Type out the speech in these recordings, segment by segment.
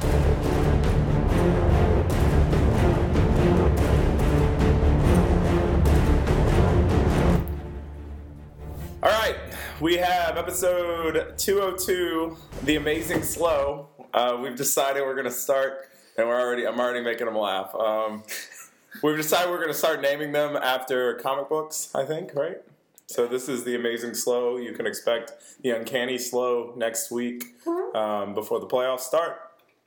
All right, we have episode 202, The Amazing Slow. We've decided we're going to start, and I'm already making them laugh. We've decided we're going to start naming them after comic books, I think, right? So this is The Amazing Slow. You can expect The Uncanny Slow next week before the playoffs start.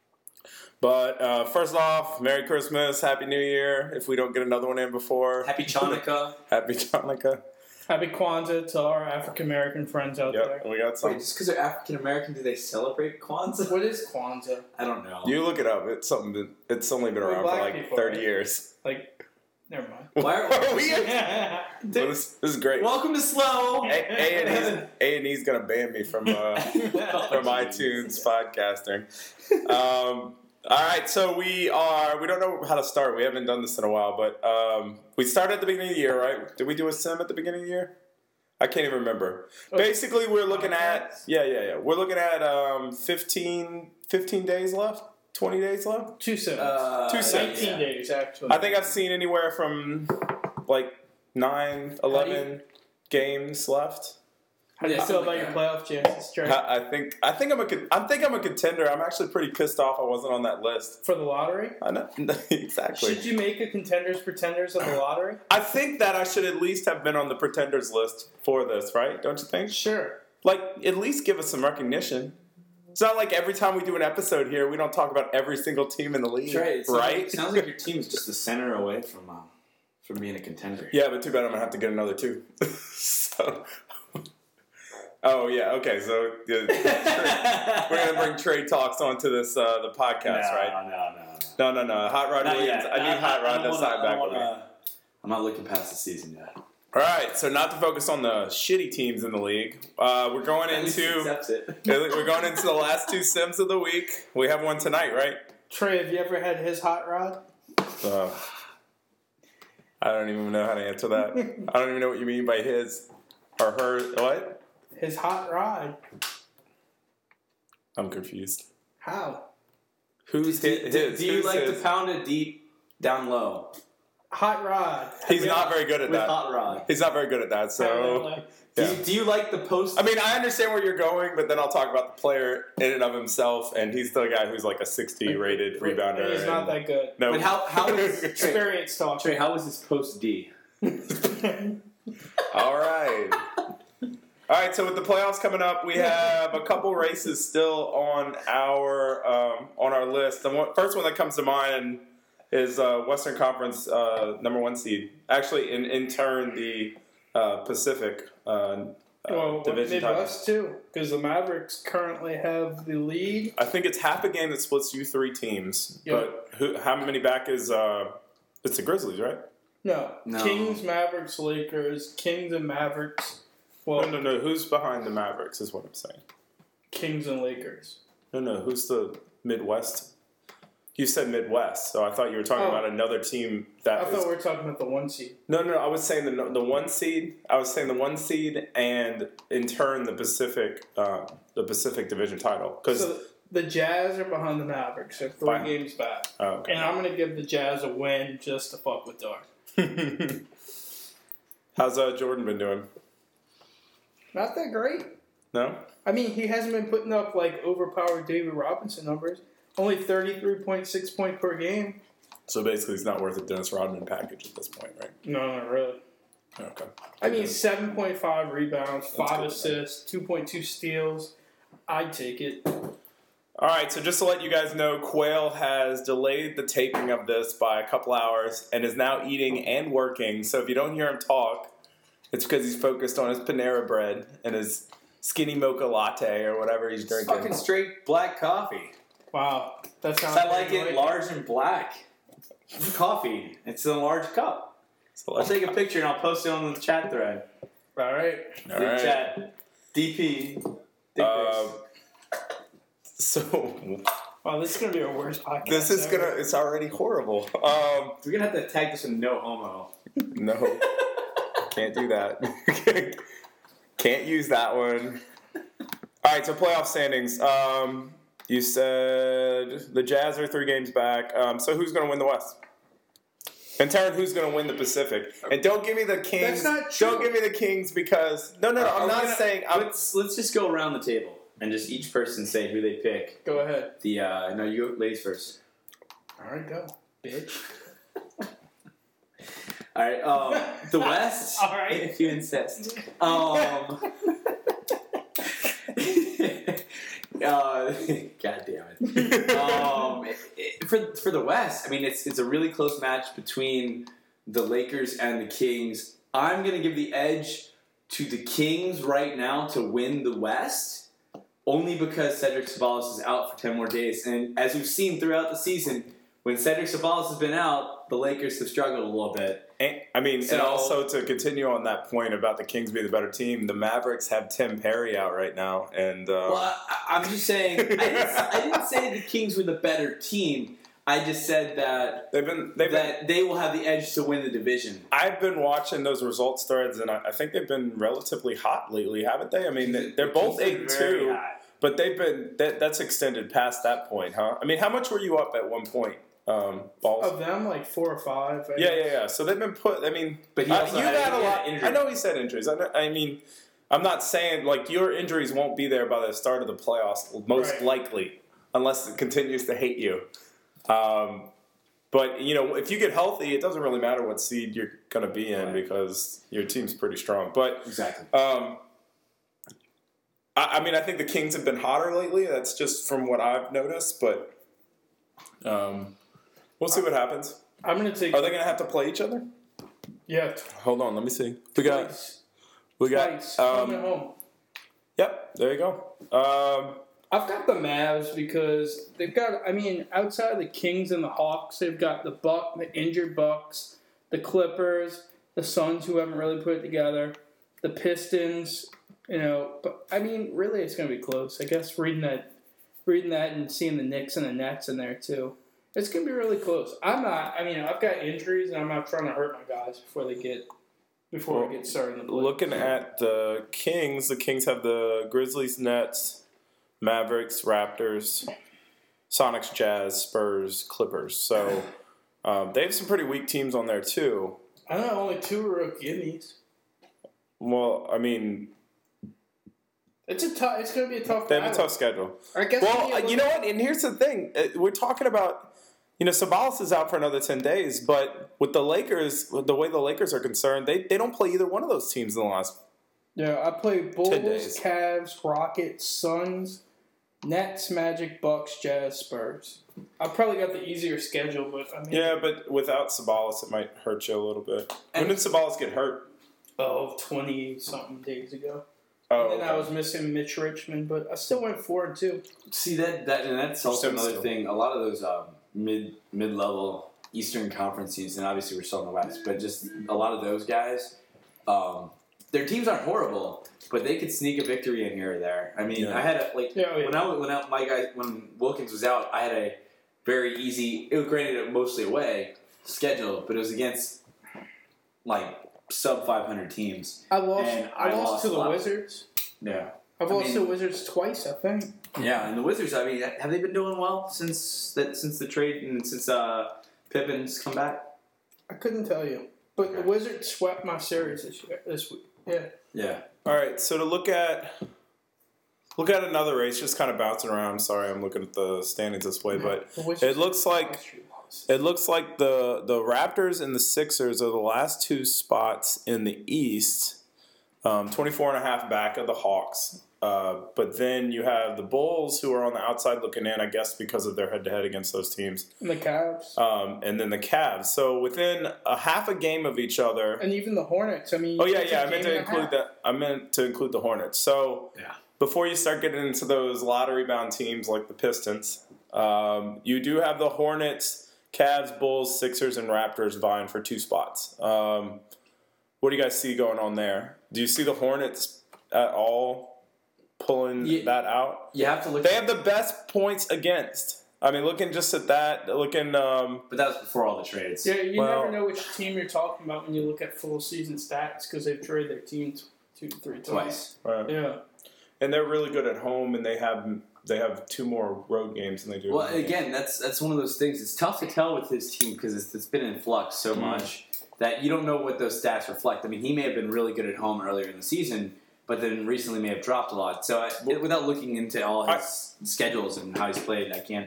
But first off, Merry Christmas, Happy New Year, if we don't get another one in before. Happy Chanukah. Happy Chanukah. Happy Kwanzaa to our African-American friends out there. Yep, we got some. Wait, just because they're African-American, do they celebrate Kwanzaa? What is Kwanzaa? I don't know. You look it up. It's something that it's only been around for black like people, 30 right? years. Like, never mind. Why are we? Well, this is great. Welcome to Slow. A&E's gonna ban me from iTunes podcasting. All right, so we don't know how to start. We haven't done this in a while, but we started at the beginning of the year, right? Did we do a sim at the beginning of the year? I can't even remember. Basically, we're looking at We're looking at 15 days left, 20 days left. 2 sims. 2 sims. 19 days, actually. I think I've seen anywhere from like 9, 11 games left. How do you feel about your playoff chances, Trey? I think I'm a contender. I'm actually pretty pissed off I wasn't on that list. For the lottery? I know. Exactly. Should you make a contenders pretenders of the lottery? I think that I should at least have been on the pretenders list for this, right? Don't you think? Sure. Like, at least give us some recognition. It's not like every time we do an episode here, we don't talk about every single team in the league, right? It sounds like your team is just a center away from being a contender. Yeah, but too bad I'm going to have to get another 2. So... Oh, yeah, okay, so we're going to bring trade talks onto this the podcast, right? No. Hot Rod Not Williams. yet. I need Hot Rod to sign back with me. I'm not looking past the season yet. All right, so not to focus on the shitty teams in the league, we're going At least he into accepts it. we're going into the last 2 sims of the week. We have one tonight, right? Trey, have you ever had his hot rod? I don't even know how to answer that. I don't even know what you mean by his or her. What? His hot rod. I'm confused. How? Who's his? Do you like to pound it deep down low? Hot rod. He's not very good at With that. hot rod. He's not very good at that. So, yeah. Do you like the post? I mean, I understand where you're going, but then I'll talk about the player in and of himself, and he's the guy who's like a 60 rated rebounder. He's not that good. No. But how is Experience talk. Trey? How was his post D? All right. All right, so with the playoffs coming up, we have a couple races still on our list. The first one that comes to mind is Western Conference number 1 seed. Actually, in turn, the Pacific division title. Midwest too, because the Mavericks currently have the lead. I think it's half a game that splits you 3 teams. Yep. But how many back is? It's the Grizzlies, right? No. No. Kings, Mavericks, Lakers. Kings and Mavericks. Well, No. Who's behind the Mavericks is what I'm saying. Kings and Lakers. No. Who's the Midwest? You said Midwest, so I thought you were talking about another team that I thought we were talking about the 1 seed. No. I was saying the 1 seed. I was saying the 1 seed, and in turn the Pacific Division title. So the Jazz are behind the Mavericks. They're 3 games back. Oh, okay. And I'm going to give the Jazz a win just to fuck with Dark. How's Jordan been doing? Not that great. No? I mean, he hasn't been putting up, like, overpowered David Robinson numbers. Only 33.6 points per game. So basically he's not worth a Dennis Rodman package at this point, right? No, not really. Okay. I mean, 7.5 rebounds, 5 good. assists, 2.2 steals. I'd take it. All right, so just to let you guys know, Quail has delayed the taping of this by a couple hours and is now eating and working. So if you don't hear him talk, it's because he's focused on his Panera bread and his skinny mocha latte or whatever he's drinking. Fucking straight black coffee. Wow. That sounds I like it large and black. Coffee. It's in a large cup. So I'll take a picture and I'll post it on the chat thread. All right. All right. Chat. DP. Dick pics. So Wow, this is going to be our worst podcast. this is ever. it's already horrible. We're going to have to tag this in no homo. No. Can't do that. Can't use that one. All right, so playoff standings. You said the Jazz are 3 games back. So who's going to win the West? And Taryn, who's going to win the Pacific? And don't give me the Kings. That's not true. Don't give me the Kings because I'm not saying. Let's just go around the table and just each person say who they pick. Go ahead. No, you go, ladies first. All right, go, bitch. All right, the West. All right. If you insist. God damn it. For the West, I mean, it's a really close match between the Lakers and the Kings. I'm going to give the edge to the Kings right now to win the West, only because Cedric Sabalas is out for 10 more days. And as we've seen throughout the season, when Cedric Sabalas has been out, the Lakers have struggled a little bit. And also to continue on that point about the Kings being the better team, the Mavericks have Tim Perry out right now, and well, I'm just saying. I didn't say the Kings were the better team. I just said that they will have the edge to win the division. I've been watching those results threads, and I think they've been relatively hot lately, haven't they? I mean, they're both 8-2, but they've been that's extended past that point, huh? I mean, how much were you up at one point? Balls of them, like 4 or 5. Yeah. So they've been put. I mean, but he also had a lot. Injuries. I know he said injuries. I mean, I'm not saying like your injuries won't be there by the start of the playoffs, most likely, unless it continues to hate you. But if you get healthy, it doesn't really matter what seed you're going to be in because your team's pretty strong. But exactly. I mean, I think the Kings have been hotter lately. That's just from what I've noticed, but. We'll see what happens. I'm going to take. Are they going to have to play each other? Yeah. Hold on, let me see. We got. Home and home. Yep. There you go. I've got the Mavs because they've got. I mean, outside of the Kings and the Hawks, they've got the injured Bucks, the Clippers, the Suns, who haven't really put it together, the Pistons. But I mean, really, it's going to be close. I guess reading that and seeing the Knicks and the Nets in there too. It's going to be really close. I've got injuries, and I'm not trying to hurt my guys before we get started in the play. Looking at the Kings have the Grizzlies, Nets, Mavericks, Raptors, Sonics, Jazz, Spurs, Clippers. So they have some pretty weak teams on there too. I know only 2 are gimmies. Well, I mean... It's going to be a tough. They have a tough schedule. I guess. Well, you know what? And here's the thing: we're talking about. Sabalas is out for another 10 days, but with the Lakers, the way the Lakers are concerned, they don't play either one of those teams in the last. Yeah, I play Bulls, 10 days. Cavs, Rockets, Suns, Nets, Magic, Bucks, Jazz, Spurs. I probably got the easier schedule, but I mean. Yeah, but without Sabalas, it might hurt you a little bit. When did Sabalas get hurt? 20-something days ago. Oh, and then I was missing Mitch Richmond, but I still went 4-2. See that's also another thing. A lot of those mid-level Eastern Conference teams, and obviously we're still in the West, but just a lot of those guys, their teams aren't horrible, but they could sneak a victory in here or there. I mean, I had when Wilkins was out, I had a very easy. It was granted mostly away schedule, but it was against sub 500 teams. I lost to the Wizards. Yeah. I've lost to the Wizards twice, I think. Yeah, and the Wizards, I mean, have they been doing well since the trade and since Pippen's come back? I couldn't tell you. But the Wizards swept my series this week. Yeah. Yeah. All right, so to look at another race, just kind of bouncing around. I'm sorry, I'm looking at the standings this way, but it looks like the Raptors and the Sixers are the last 2 spots in the East, 24.5 back of the Hawks. But then you have the Bulls, who are on the outside looking in, I guess, because of their head-to-head against those teams. And the Cavs. And then the Cavs. So within a half a game of each other. And even the Hornets. I mean. Oh, yeah. I meant to include the Hornets. So before you start getting into those lottery-bound teams like the Pistons, you do have the Hornets, Cavs, Bulls, Sixers, and Raptors vying for 2 spots. What do you guys see going on there? Do you see the Hornets at all pulling that out? You have to look. They have the best points against. I mean, looking just at that, but that was before all the trades. Yeah, you never know which team you're talking about when you look at full season stats because they've traded their team 2 to 3 times. Twice. Right. Yeah. And they're really good at home, and they have they have 2 more road games than they do. Well, again, that's one of those things. It's tough to tell with his team because it's been in flux so much that you don't know what those stats reflect. I mean, he may have been really good at home earlier in the season, but then recently may have dropped a lot. So without looking into all his schedules and how he's played, I can't.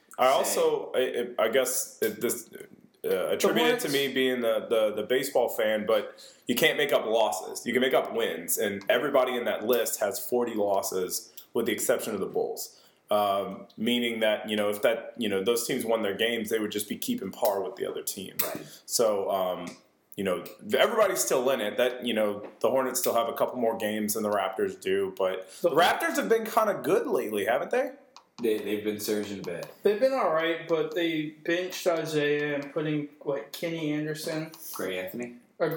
I guess this attributed to me being the baseball fan, but you can't make up losses. You can make up wins, and everybody in that list has 40 losses, with the exception of the Bulls. Meaning that if those teams won their games, they would just be keeping par with the other team. Right. So everybody's still in it. That the Hornets still have a couple more games than the Raptors do, but the Raptors have been kind of good lately, haven't they? They've been surging a bit. They've been all right, but they benched Isaiah and putting Kenny Anderson, Greg Anthony.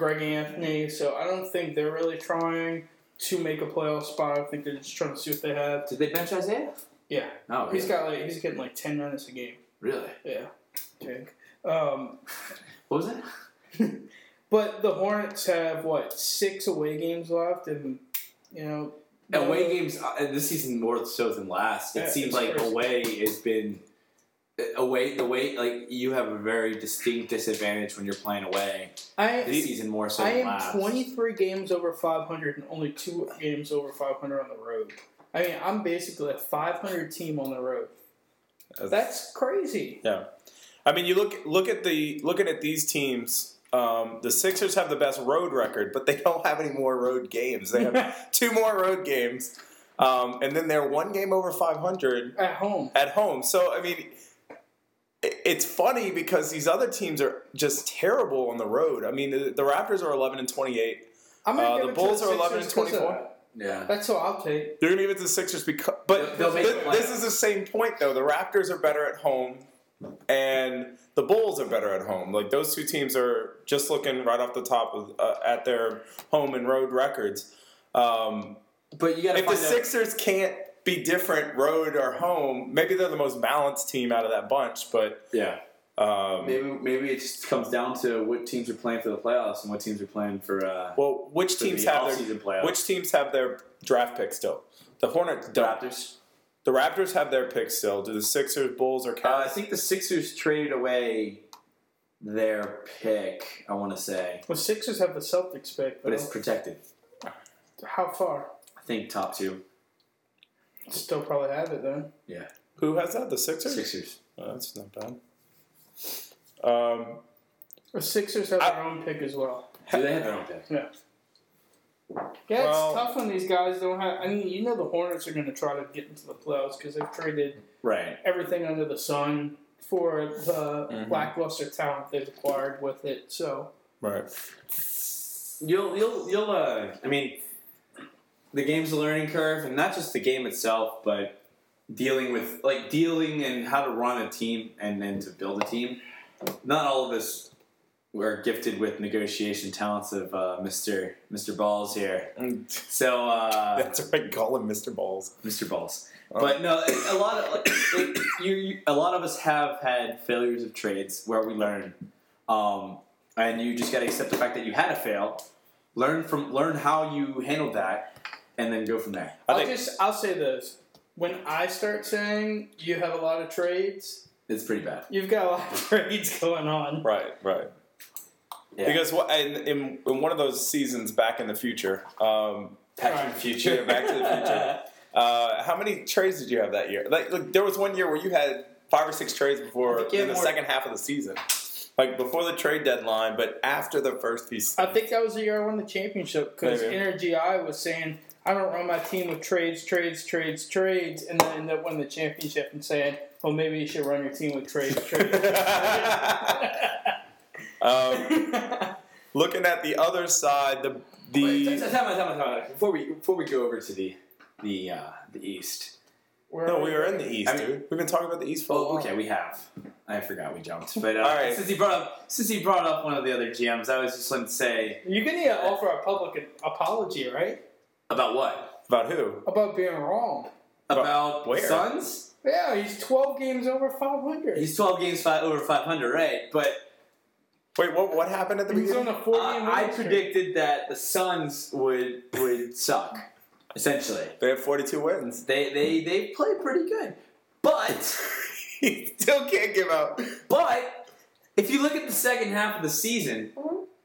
So I don't think they're really trying to make a playoff spot. I think they're just trying to see what they have. Did they bench Isaiah? Yeah. Oh, really? He's getting 10 minutes a game. Really? Yeah. Okay. What was it? But the Hornets have 6 away games left, and away games this season more so than last. It seems like crazy. Away has been away. The way you have a very distinct disadvantage when you're playing away. This season more so than last. I am 23 games over 500 and only 2 games over 500 on the road. I mean, I'm basically a 500 team on the road. That's crazy. Yeah, I mean, you looking at these teams. The Sixers have the best road record, but they don't have any more road games. They have 2 more road games, and then they're 1 game over 500 at home. So I mean, it's funny because these other teams are just terrible on the road. I mean, the Raptors are 11-28. The Bulls are 11-24. Yeah, that's what I'll take. You're gonna give it to the Sixers but this is the same point though. The Raptors are better at home, and the Bulls are better at home. Like those 2 teams are just looking right off the top of at their home and road records. But you got to. If the Sixers can't be different road or home, maybe they're the most balanced team out of that bunch. But yeah, maybe it just comes down to what teams are playing for the playoffs and what teams are playing for. Which teams have their draft pick still? The Hornets don't. Raptors. The Raptors have their picks still. Do the Sixers, Bulls, or Cavs? I think the Sixers traded away their pick, I want to say. Well, Sixers have the Celtics pick. But it's protected. How far? I think top 2. Still probably have it, then. Yeah. Who has that? The Sixers? Sixers. Oh, that's not bad. The Sixers have their own pick as well. Do they have their own pick? Yeah. Yeah, it's tough when these guys don't have. I mean, the Hornets are going to try to get into the playoffs because they've traded everything under the sun for the lackluster talent they've acquired with it. So right, you'll. I mean, the game's a learning curve, and not just the game itself, but dealing and how to run a team and then to build a team. Not all of us. We're gifted with negotiation talents of Mr. Balls here. So that's right. Call him Mr. Balls. Mr. Balls. Oh. But no, a lot of us have had failures of trades where we learn, and you just got to accept the fact that you had to fail, learn how you handled that, and then go from there. I'll say this: when I start saying you have a lot of trades, it's pretty bad. You've got a lot of trades going on. Right. Yeah. Because in one of those seasons back in the future, Back to the Future. How many trades did you have that year? Like there was one year where you had 5 or 6 trades in the second half of the season, like before the trade deadline, but after the first piece. I think that was the year I won the championship because Energy I was saying I don't run my team with trades, and then end up winning the championship and saying, well, maybe you should run your team with trades. Looking at the other side, Wait, time. Before we go over to the East. We were in the East, dude. We've been talking about the East for a while. Okay, we have. I forgot we jumped. But all right. Since he brought up one of the other GMs, I was just going to say you're going to offer a public apology, right? About what? About who? About being wrong. About where? Suns? Yeah, he's 12 games over 500. He's 12 games over 500, right? But wait, what happened at the beginning? He's on a 4-game I predicted that the Suns would suck. essentially. They have 42 wins. They play pretty good. But He still can't give out. But if you look at the second half of the season,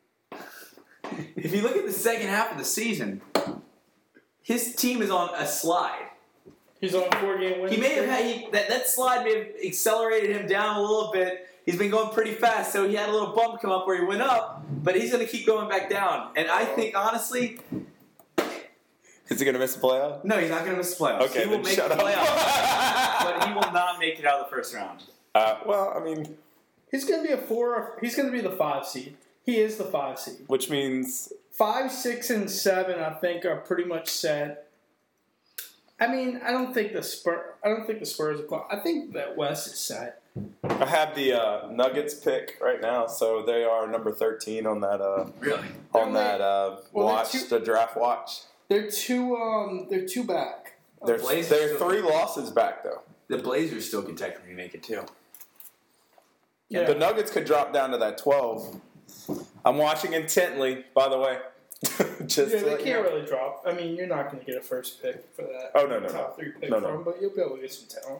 his team is on a slide. He's on a 4-game win. He may have had that slide may have accelerated him down a little bit. He's been going pretty fast, so he had a little bump come up where he went up, but he's going to keep going back down. And I think, honestly, is he going to miss the playoff? no, he's not going to miss the playoffs. Okay, he will then make shut the up. playoffs, but he will not make it out of the first round. Well, I mean, He's going to be He's going to be the 5 seed. He is the 5 seed. which means 5, 6, and 7, I think, are pretty much set. I mean, I don't think the Spurs are. I think that West is set. I have the Nuggets pick right now, so they are number 13 on that Really? the draft watch. They're two back. They're Blazers 3 losses back though. The Blazers still can technically make it too. Yeah. The Nuggets could drop down to that 12. I'm watching intently, by the way. Just Yeah, to they let you can't know. really drop. I mean, you're not going to get a first pick for that. Oh, no. Top 3 pick No. from, but you'll be able to get some talent.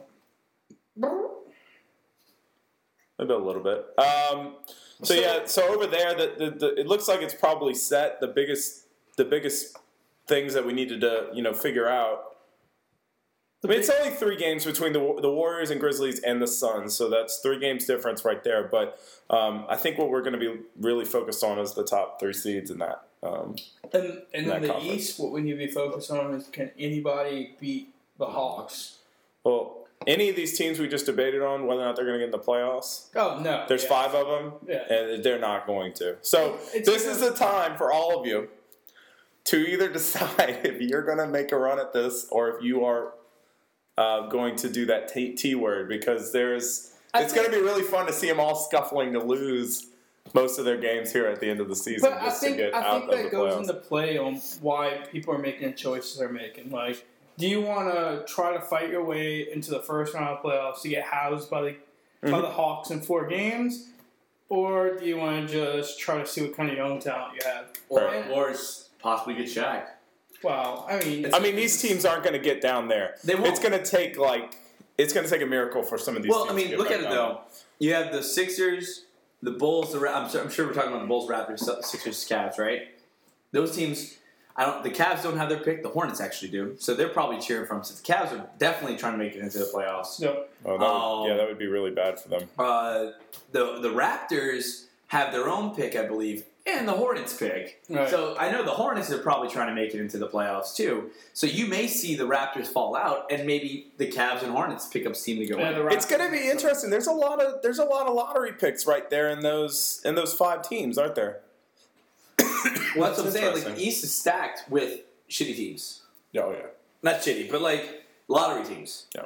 Maybe a little bit. So over there, it looks like it's probably set. The biggest things that we needed to figure out. I mean, it's only 3 games between the Warriors and Grizzlies and the Suns, so that's 3 games difference right there. But I think what we're going to be really focused on is the top 3 seeds in that. And in that the conference. East, what we need to be focused on is, can anybody beat the Hawks? Well, any of these teams we just debated on, whether or not they're going to get in the playoffs, Oh, no. there's yeah. 5 of them, Yeah. and they're not going to. So It's this gonna- is the time for all of you to either decide if you're going to make a run at this or if you are going to do that T word, because it's going to be really fun to see them all scuffling to lose most of their games here at the end of the season. But I just think to get out of that the goes playoffs. into play on why people are making the choices they're making. Like, do you want to try to fight your way into the first round of playoffs to get housed by the Hawks in 4 games, or do you want to just try to see what kind of young talent you have? Or possibly get Shaq. Well, I mean, these teams aren't going to get down there. They won't. It's going to take a miracle for some of these. Well, teams I mean, to get look back at it down though. You have the Sixers, the Bulls. I'm sure we're talking about the Bulls, Raptors, Sixers, Cavs, right? Those teams. The Cavs don't have their pick. The Hornets actually do, so they're probably cheering for them. So the Cavs are definitely trying to make it into the playoffs. Yep. Oh, that would be really bad for them. The Raptors have their own pick, I believe, and the Hornets pick. Right. So I know the Hornets are probably trying to make it into the playoffs too. So you may see the Raptors fall out, and maybe the Cavs and Hornets pick up steam to go Yeah, in. the Raptors- It's going to be interesting. There's a lot of lottery picks right there in those 5 teams, aren't there? Well, that's what I'm saying. Like, interesting. the East is stacked with shitty teams. Oh yeah. Not shitty, but like lottery teams. Yeah.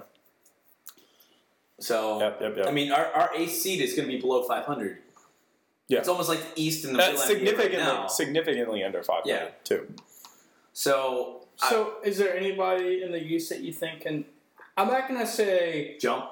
So, Yep. I mean, our eighth seed is going to be below 500. Yeah. It's almost like the East and the That's middle right now. significantly under 500 Yeah. too. So, is there anybody in the East that you think can? I'm not gonna say jump.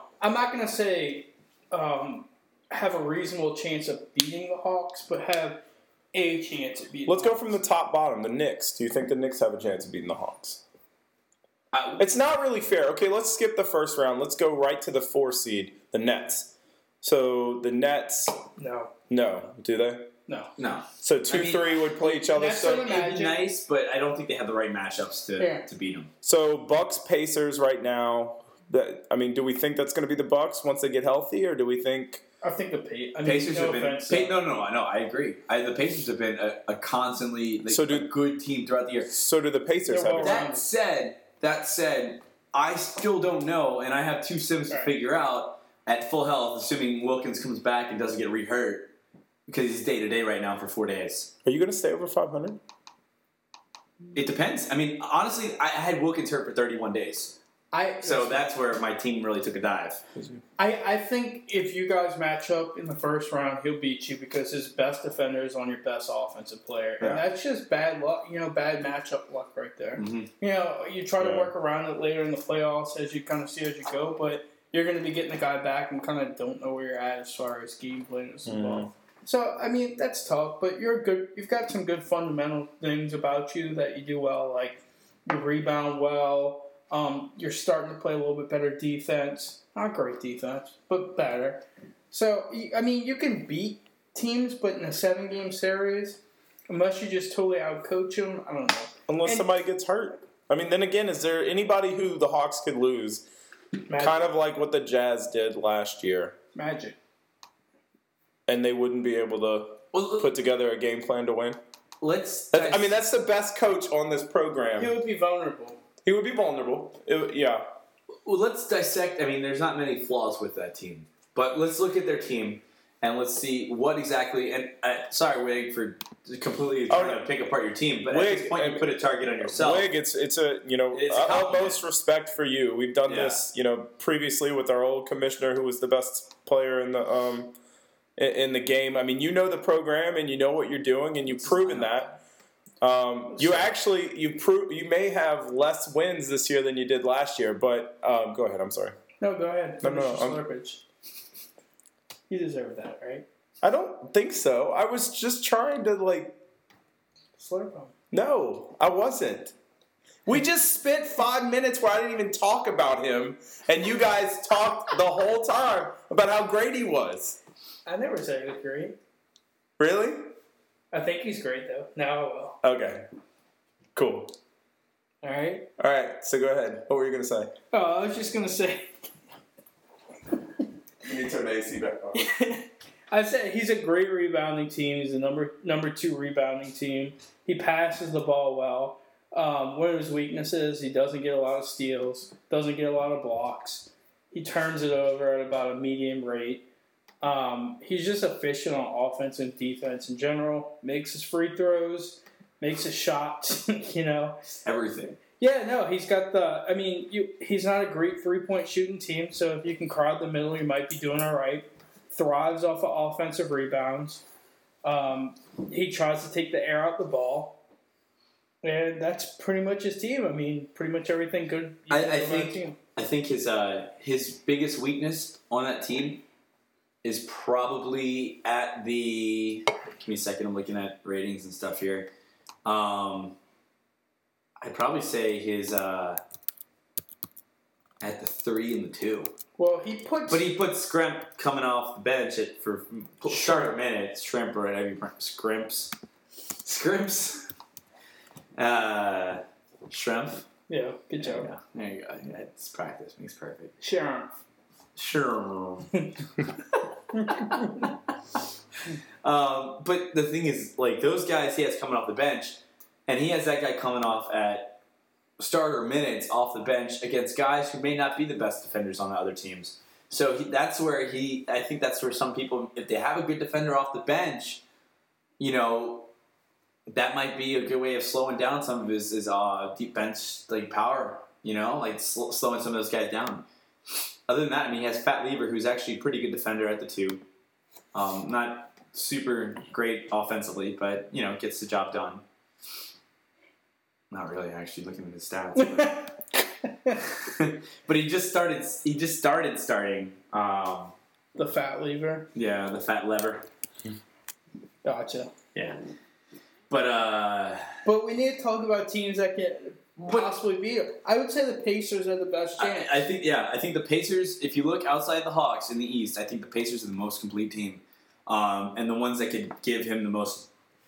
Have a reasonable chance of beating the Hawks, but have a chance at beating. Let's the go from the top bottom. The Knicks. Do you think the Knicks have a chance of beating the Hawks? I, It's not really fair. Okay, let's skip the first round. Let's go right to the 4 seed, the Nets. So the Nets, no, do they? No. no. So 2-3 would play each other. Nets So are the It'd be nice, but I don't think they have the right matchups to beat them. So Bucks Pacers right now. Do we think that's going to be the Bucks once they get healthy, or do we think? I think the Pacers have been. offense, No, I know. I agree. The Pacers have been a constantly a good team throughout the year. So do the Pacers They're have? well a chance? That said, I still don't know, and I have 2 Sims to Right. figure out at full health, assuming Wilkins comes back and doesn't get re-hurt, because he's day-to-day right now for 4 days. Are you going to stay over 500? It depends. I mean, honestly, I had Wilkins hurt for 31 days. So that's where my team really took a dive. I think if you guys match up in the first round, he'll beat you because his best defender is on your best offensive player, and that's just bad luck. Bad matchup luck right there. Mm-hmm. You try to work around it later in the playoffs as you kind of see as you go, but you're going to be getting the guy back and kind of don't know where you're at as far as game plan is involved. So I mean that's tough, but you've got some good fundamental things about you that you do well, like You rebound well. You're starting to play a little bit better defense. Not great defense, but better. So, I mean, you can beat teams, but in a 7-game series, unless you just totally outcoach them, I don't know. Unless somebody gets hurt. I mean, then again, is there anybody who the Hawks could lose? Magic. Kind of like what the Jazz did last year. Magic. And they wouldn't be able to put together a game plan to win? That's the best coach on this program. He would be vulnerable. He would be vulnerable. Yeah. Well, let's dissect. I mean, there's not many flaws with that team. But let's look at their team, and let's see what exactly... And sorry, Wig, for completely trying to pick apart your team, but Wig, at this point, you put a target on yourself. Wig, it's utmost respect for you. We've done this, previously with our old commissioner, who was the best player in the game. I mean, you know the program, and you know what you're doing, and you've proven that. You may have less wins this year than you did last year, but go ahead. I'm sorry. No, go ahead. No. You deserve that, right? I don't think so. I was just trying to slurp him. No, I wasn't. We just spent 5 minutes where I didn't even talk about him, and you guys talked the whole time about how great he was. I never said he was great. Really? I think he's great, though. Now I will. Okay. Cool. All right. So go ahead. What were you going to say? Oh, I was just going to say... You need to turn the AC back on. I said he's a great rebounding team. He's a number 2 rebounding team. He passes the ball well. One of his weaknesses, he doesn't get a lot of steals, doesn't get a lot of blocks. He turns it over at about a medium rate. He's just efficient on offense and defense in general. Makes his free throws, makes his shots, Everything. Yeah, no, he's got he's not a great 3-point shooting team, so if you can crowd the middle, you might be doing all right. Thrives off of offensive rebounds. He tries to take the air out the ball. And that's pretty much his team. I mean, pretty much everything good. I think his biggest weakness on that team is probably at the... Give me a second, I'm looking at ratings and stuff here. I'd probably say his at the 3 and the 2. Well, he puts Scrimp coming off the bench for start minutes. Shrimp or whatever you pronounce. Scrimps. Shrimp. Yeah, good job. There you go. Yeah, it's practice. Makes perfect. Shrimp. But the thing is, those guys he has coming off the bench, and he has that guy coming off at starter minutes off the bench against guys who may not be the best defenders on the other teams. So I think that's where some people, if they have a good defender off the bench, that might be a good way of slowing down some of his deep bench power. Slowing some of those guys down. Other than that, he has Fat Lever, who's actually a pretty good defender at the 2. Not super great offensively, but gets the job done. Not really, actually, looking at his stats. But he just started starting. The Fat Lever. Yeah, the Fat Lever. Gotcha. Yeah. But we need to talk about teams that can possibly beat them. I would say the Pacers are the best chance. I think the Pacers, if you look outside the Hawks in the East, I think the Pacers are the most complete team. And the ones that could give him the most,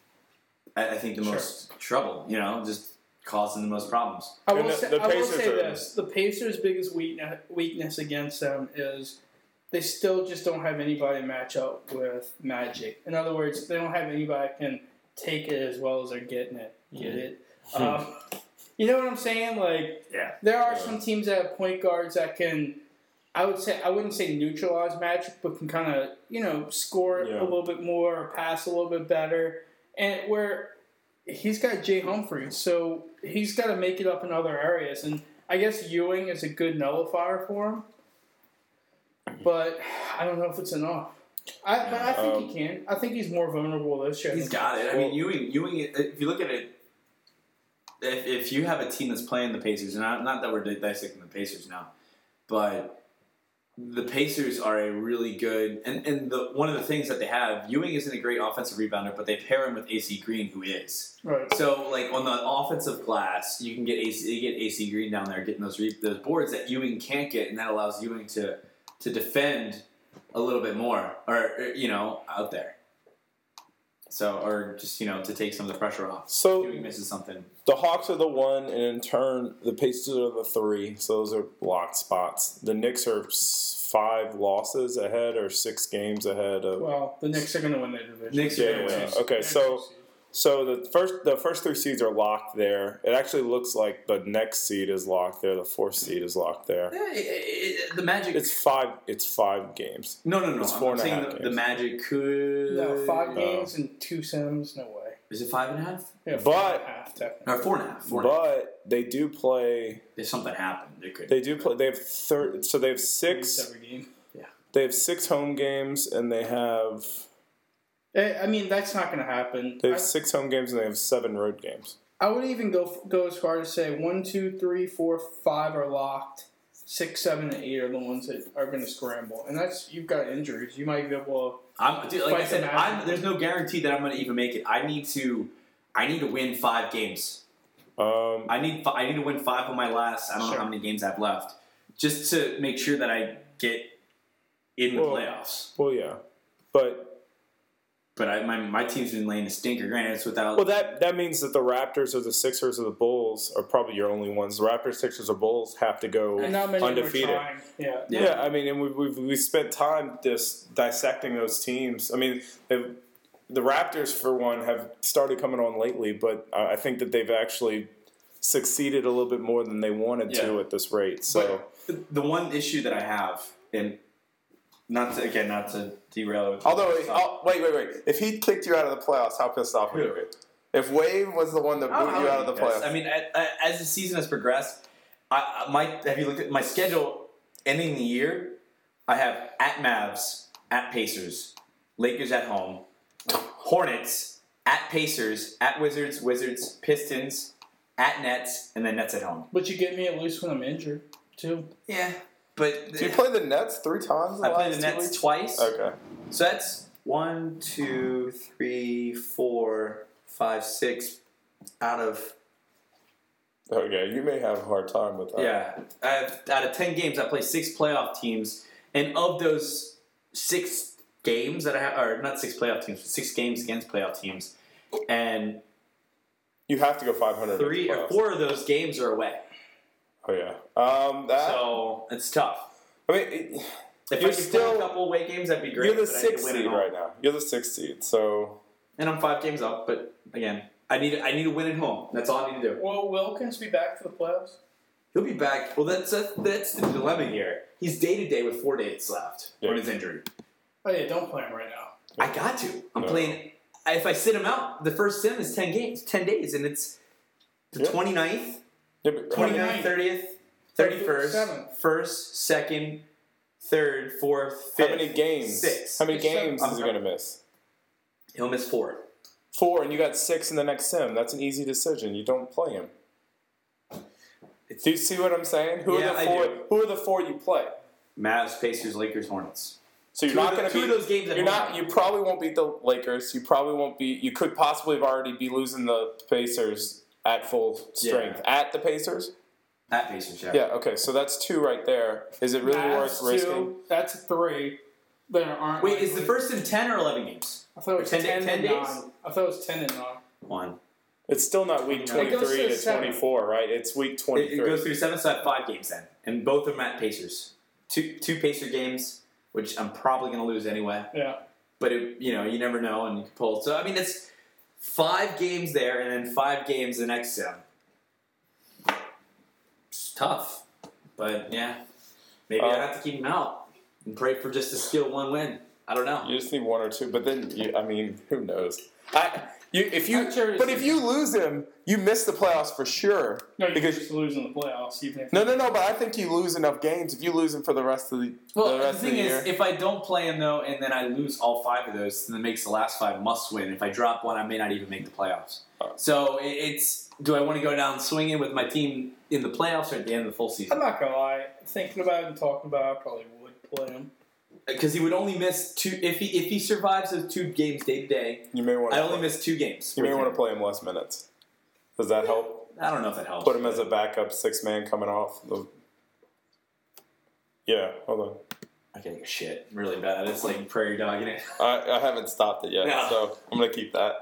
most trouble, just causing the most problems. I will say this. The Pacers' biggest weakness against them is they still just don't have anybody to match up with Magic. In other words, they don't have anybody that can take it as well as they're getting it. Get it? You know what I'm saying? There are some teams that have point guards that can, I wouldn't say neutralize Magic, but can kind of, score a little bit more or pass a little bit better. And where he's got Jay Humphries, so he's got to make it up in other areas. And I guess Ewing is a good nullifier for him. But I don't know if it's enough. But I think he can. I think he's more vulnerable this year. He's got it. I mean, Ewing. If you look at it, if you have a team that's playing the Pacers, and not that we're dissecting the Pacers now, but the Pacers are a really good, and one of the things that they have, Ewing isn't a great offensive rebounder, but they pair him with AC Green, who is. Right. So, like on the offensive glass, you can get AC Green down there getting those boards that Ewing can't get, and that allows Ewing to defend a little bit more, or out there. So, or just to take some of the pressure off. So Ewing misses something. the Hawks are the 1, and in turn, the Pacers are the 3. So those are locked spots. The Knicks are 5 losses ahead or 6 games ahead of. Well, the Knicks are going to win their division. Knicks are gonna win. Okay, so the first 3 seeds are locked there. It actually looks like the next seed is locked there. The 4th seed is locked there. The Magic. It's 5 games. No. It's I'm 4.5 saying games. the Magic could. No, 5 games and 2 sims. No way. Is it 5.5? Yeah, But- 4.5, technically. Or 4.5. 4.5. But they do play. If something happened, they could. They do play. They have so they have 6. Every game. They have 6 home games, and they have I mean, that's not going to happen. 6 home games, and they have 7 road games. I would even go as far as say 1, 2, 3, 4, 5 are locked. 6, 7, and 8 are the ones that are going to scramble, and you've got injuries. You might be able Like I said, the Magic. there's no guarantee that I'm going to even make it. I need to win 5 games. I need to win 5 of my last. I don't know how many games I have left, just to make sure that I get in the playoffs. Well, yeah, but my team's been laying a stinker. Granted, it's without. well, that means that the Raptors or the Sixers or the Bulls are probably your only ones. The Raptors, Sixers, or Bulls have to go and not many undefeated. Were trying. Yeah. Yeah, I mean, and we spent time just dissecting those teams. I mean, the Raptors, for one, have started coming on lately, but I think that they've actually succeeded a little bit more than they wanted to at this rate. So But the one issue that I have, and not to derail it. although, wait. If he kicked you out of the playoffs, how pissed off would you be? If Wave was the one that booted you out of the playoffs. I mean, as the season has progressed, have you looked at my schedule ending the year? I have at Mavs, at Pacers, Lakers at home, Hornets, at Pacers, at Wizards, Pistons, at Nets, and then Nets at home. But you get me at least when I'm injured too. Yeah, but Do you play the Nets 3 times? I played the Nets twice. Okay. So that's 1, 2, 3, 4, 5, 6 out of. Okay, you may have a hard time with that. Yeah, out of 10 games, I play 6 playoff teams, and of those 6 games that I have, or not 6 playoff teams, but 6 games against playoff teams, and You have to go 500. 3 or 4 of those games are away. Oh yeah. So it's tough. I mean, If you're I could still play a couple away games, that'd be great. you're the but I need to 6th win it seed all. right now. You're the 6th seed. So And I'm 5 games up, but again, I need to win at home. That's all I need to do. Will Wilkins be back for the playoffs? He'll be back. Well, that's the dilemma here. He's day to day with 4 days left on his injury. Oh yeah, don't play him right now. I got to. I'm No. playing. If I sit him out, the first sim is 10 games, 10 days, and it's the 29th, yeah, but 29th, 30th, 31st, 37th. 1st, 2nd, 3rd, 4th, 5th. how many games? 6. How many It's seven. games is he going to miss? He'll miss 4. 4, and you got 6 in the next sim. That's an easy decision. You don't play him. Do you see what I'm saying? Who Yeah, are I the 4? do. Who are the 4 you play? Mavs, Pacers, Lakers, Hornets. So you're Two not of the- going to two beat of those games at You're home. not. You probably won't beat the Lakers. You probably won't beat. You could possibly already be losing the Pacers at full strength at the Pacers. At Pacers, yeah. Yeah. Okay. So that's 2 right there. Is it really That's worth risking? 2. That's 3. There aren't. Wait, like- is the first in 10 or 11 games? I thought it was 10 10 days? and 9. I thought it was 10 and 9. 1. It's still not week It goes 23 to to 7. 24, right? It's week 23. It goes through 7, so I have 5 games then. And both of them at Pacers. Two Pacer games, which I'm probably going to lose anyway. Yeah. But, you never know, and you can pull. So, I mean, it's 5 games there and then 5 games the next sim. It's tough. But, yeah. Maybe I have to keep him out and pray for just to steal 1 win. I don't know. You just need 1 or 2, but then I mean, who knows? If you lose him, you miss the playoffs for sure. No, you're because just losing the playoffs. Even if no. But I think you lose enough games. If you lose him for the rest of the Well, the rest of thing the is, year, if I don't play him, though, and then I lose all 5 of those, then it makes the last 5 must-win. If I drop 1, I may not even make the playoffs. Oh. So it's, do I want to go down swinging with my team in the playoffs or at the end of the full season? I'm not gonna lie. Thinking about it and talking about it, I probably would. play him. Because he would only miss 2 if he survives those 2 games day to day. You may want. I only miss 2 games. You may want to play him less minutes. Does that help? I don't know if that helps. Put him as a backup 6-man coming off. Yeah, hold on. I get your shit really bad. It's like prairie dogging it. I haven't stopped it yet, No. so I'm gonna keep that.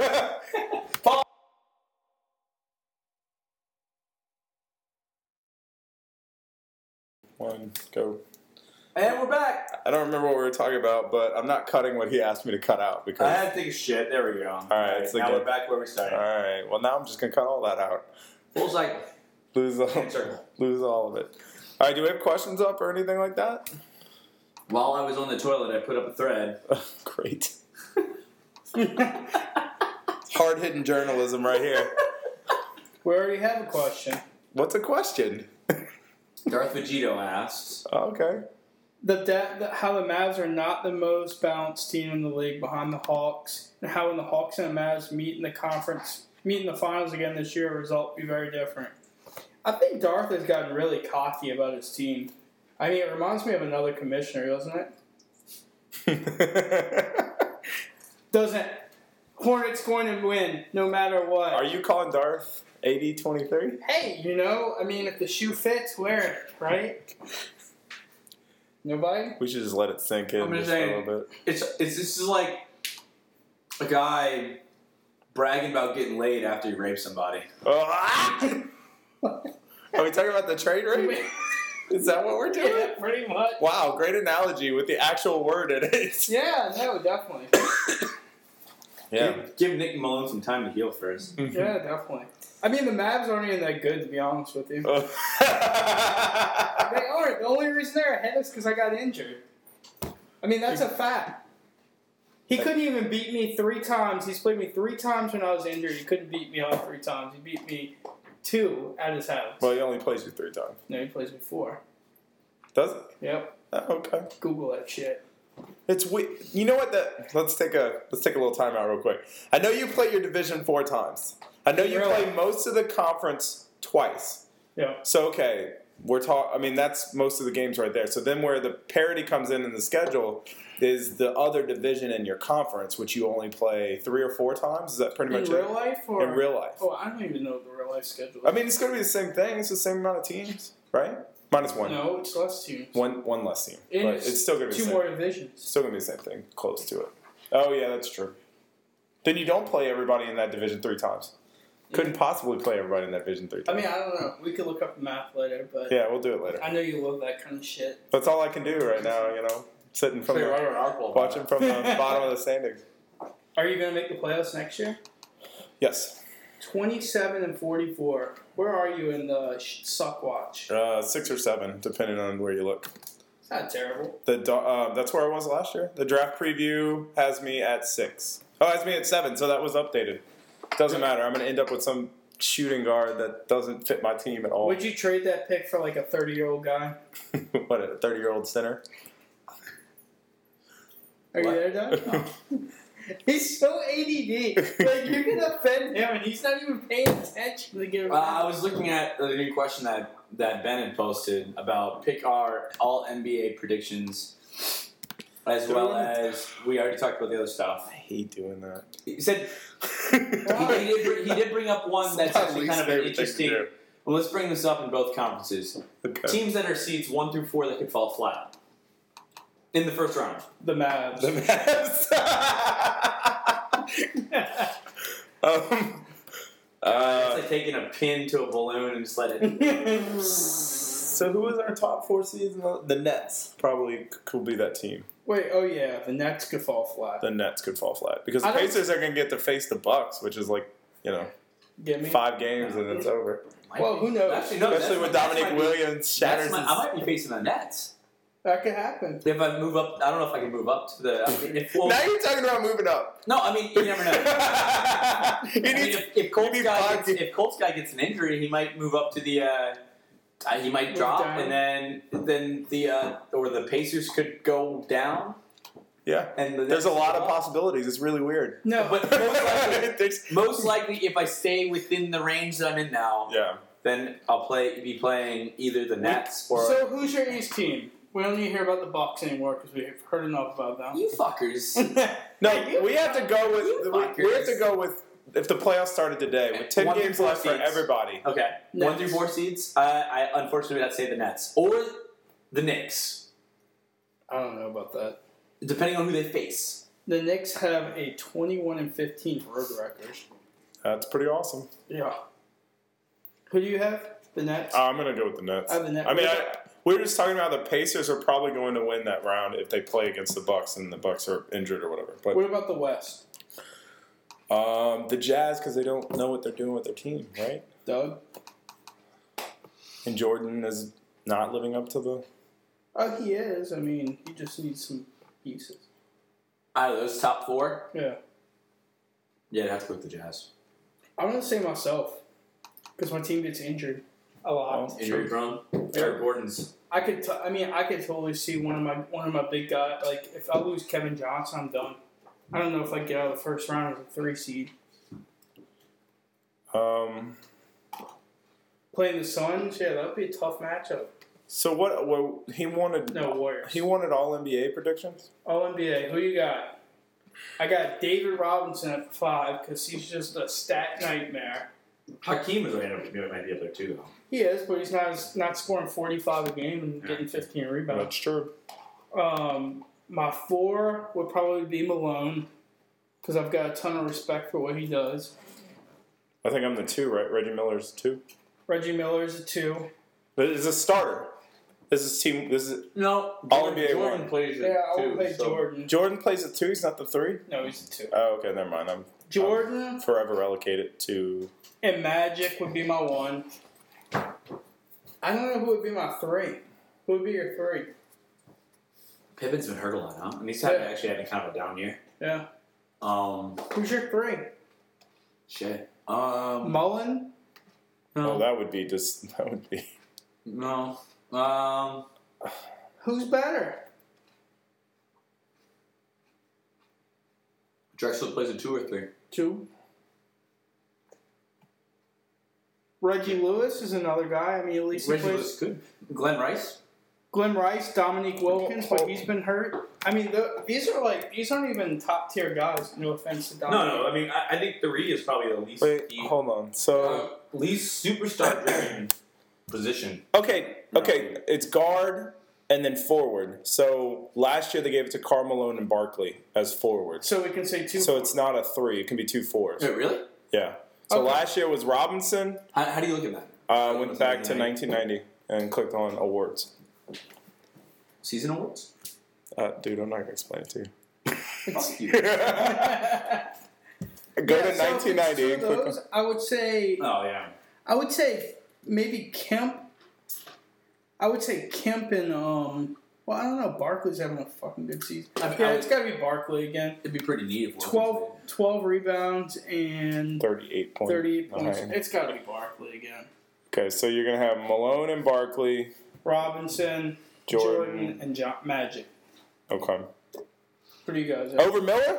One, go. And we're back. I don't remember what we were talking about, but I'm not cutting what he asked me to cut out because. I had to take a shit. There we go. All right, it's now good. we're back where we started. All right. Well, now I'm just gonna cut all that out. Full cycle. Lose all of it. All right. Do we have questions up or anything like that? While I was on the toilet, I put up a thread. Great. Hard hitting journalism right here. We already have a question. What's a question? Darth Vegito asks, Oh, okay. How the Mavs are not the most balanced team in the league behind the Hawks, and how when the Hawks and the Mavs meet in the finals again this year, the result will be very different. I think Darth has gotten really cocky about his team. I mean, it reminds me of another commissioner, doesn't it? Doesn't Hornets going to win no matter what? Are you calling Darth AD-23? Hey, I mean, if the shoe fits, wear it, right? Nobody? We should just let it sink in I'm gonna just say- a little bit. this is like a guy bragging about getting laid after he rapes somebody. Oh, Are we talking about the trade rate? Is that what we're doing? Yeah, pretty much. Wow, great analogy with the actual word in it. Yeah, no, definitely. Yeah. Give Nick Malone some time to heal first. Yeah, definitely. I mean, the Mavs aren't even that good, to be honest with you. They aren't. The only reason they're ahead is because I got injured. I mean, that's a fact. He couldn't even beat me 3 times. He's played me 3 times when I was injured. He couldn't beat me all 3 times. He beat me 2 at his house. Well, he only plays you 3 times. No, he plays me 4. Does it? Yep. Okay. Google that shit. It's you know what? Let's take a little time out real quick. I know you play your division 4 times. I know you Really? play most of the conference twice. Yeah. So okay, I mean, that's most of the games right there. So then, where the parity comes in the schedule is the other division in your conference, which you only play 3 or 4 times. Is that pretty In much real it? life? Or? In real life. Oh, I don't even know the real life schedule. I mean, it's going to be the same thing. It's the same amount of teams, right? Minus 1. No, it's less teams. One less team. And But it's still going to be 2 the more same. divisions. Still going to be the same thing. Close to it. Oh, yeah, that's true. Then you don't play everybody in that division 3 times. Couldn't possibly play everybody in that division 3 I times. mean, I don't know. We could look up the math later, but Yeah, we'll do it later. I know you love that kind of shit. That's all I can do right now, sitting from watching from the bottom of the standings. Are you going to make the playoffs next year? Yes. 27-44. Where are you in the suck watch? 6 or 7, depending on where you look. It's not terrible. That's where I was last year. The draft preview has me at 6. Oh, it has me at 7, so that was updated. Doesn't matter. I'm going to end up with some shooting guard that doesn't fit my team at all. Would you trade that pick for like a 30-year-old guy? What, a 30-year-old center? Are you there, Doug? He's so ADD. Like, you're going to offend him, and he's not even paying attention to the game. I was looking at the new question that Ben had posted about pick our all NBA predictions, as well as we already talked about the other stuff. I hate doing that. He said he did bring up one that's actually kind of an interesting. Well, let's bring this up in both conferences. Okay. Teams that are seeds 1 through 4 that could fall flat in the first round. The Mavs. The Mavs. It's like taking a pin to a balloon and just let it. So who is our top 4 seeds? The Nets probably could be that team. Wait, oh yeah, the Nets could fall flat. The Nets could fall flat because the I don't- Pacers are going to get to face the Bucks, which is like Get me? 5 games and it's over. Well, who knows? Actually, no, Especially with Dominic Williams shatters. I might be facing the Nets. That could happen. If I move up, I don't know if I can move up to the. Now you're talking about moving up. No, I mean you never know. If Colts need guy 5 gets, if Colts guy gets an injury, he might move up to the. He might Move drop, down. and then the or the Pacers could go down. Yeah, And there's a lot of possibilities. It's really weird. No, But most likely, There's- most likely, if I stay within the range that I'm in now, yeah. then I'll be playing either the Nets or. So who's your East team? We don't need to hear about the Bucks anymore because we've heard enough about them. You fuckers. No, Hey, we have to go with You we have to go with if the playoffs started today with 10 1 through games 4 left for seeds. everybody. Okay. Nets. 1 through 4 seeds. I unfortunately would have to say the Nets or the Knicks, I don't know about that. depending on who they face. The Knicks have a 21-15 road record. That's pretty awesome. Yeah. Who do you have? The Nets? I'm gonna go with the Nets. I have the Nets. I mean, we were just talking about the Pacers are probably going to win that round if they play against the Bucks and the Bucks are injured or whatever. But What about the West? the Jazz because they don't know what they're doing with their team, right? Doug? And Jordan is not living up to the. Oh, he is. I mean, he just needs some pieces. Out of those top 4, Yeah. yeah, I'd have to go with the Jazz. I'm going to say myself because my team gets injured a lot. Oh. Injury prone. Eric Gordon's. I could totally see one of my big guys. Like if I lose Kevin Johnson, I'm done. I don't know if I get out of the first round as a 3 seed. Playing the Suns, yeah, that would be a tough matchup. So what? Well, he wanted. No, Warriors. He wanted all NBA predictions. All NBA. Who you got? I got David Robinson at 5 because he's just a stat nightmare. Hakeem might be up there too, though. He is, but he's not scoring 45 a game and getting 15 rebounds. That's true. My 4 would probably be Malone because I've got a ton of respect for what he does. I think I'm the 2, right? Reggie Miller's 2. Reggie Miller's a 2. But it's a starter. This is team. This is No, All NBA Jordan one. plays Yeah, it I too. would play so- Jordan. Jordan plays a 2. He's not the 3. No, he's a 2. Oh, okay, never mind. I'm Jordan forever relegated to. and Magic would be my 1. I don't know who would be my 3. Who would be your 3? Pippen's been hurt a lot, huh? And he's actually had kind of a down year. Yeah. Who's your 3? Shit. Mullen? Oh, that would be just. That would be. No. Who's better? Drexler plays a 2 or 3. 2. Reggie Lewis is another guy. I mean, at least he Reggie plays. was good. Glenn Rice. Glenn Rice, Dominique Wilkins, but he's been hurt. I mean, these aren't even top tier guys. No offense to Dominique. No. I mean, I think 3 is probably the least. Wait, hold on. So Least superstar driven position. okay, it's guard and then forward. So last year they gave it to Karl Malone and Barkley as forwards. So we can say 2. So it's not a 3. It can be 2 4s. Wait, really? Yeah. So Okay. last year was Robinson. How do you look at that? Went back to 1990 and clicked on awards. Season awards? Dude, I'm not gonna explain it to you. Fuck you. Go to so if it's 1990 two and of click on. those, Oh, yeah. I would say maybe Kemp. I would say Kemp and well, I don't know. Barkley's having a fucking good season. Yeah, it's got to be Barkley again. It'd be pretty neat if 12 rebounds and 38 points. 38 points. Behind. It's got to be Barkley again. Okay, so you're gonna have Malone and Barkley, Robinson, Jordan and Magic. Okay. What do you guys have? Over Miller?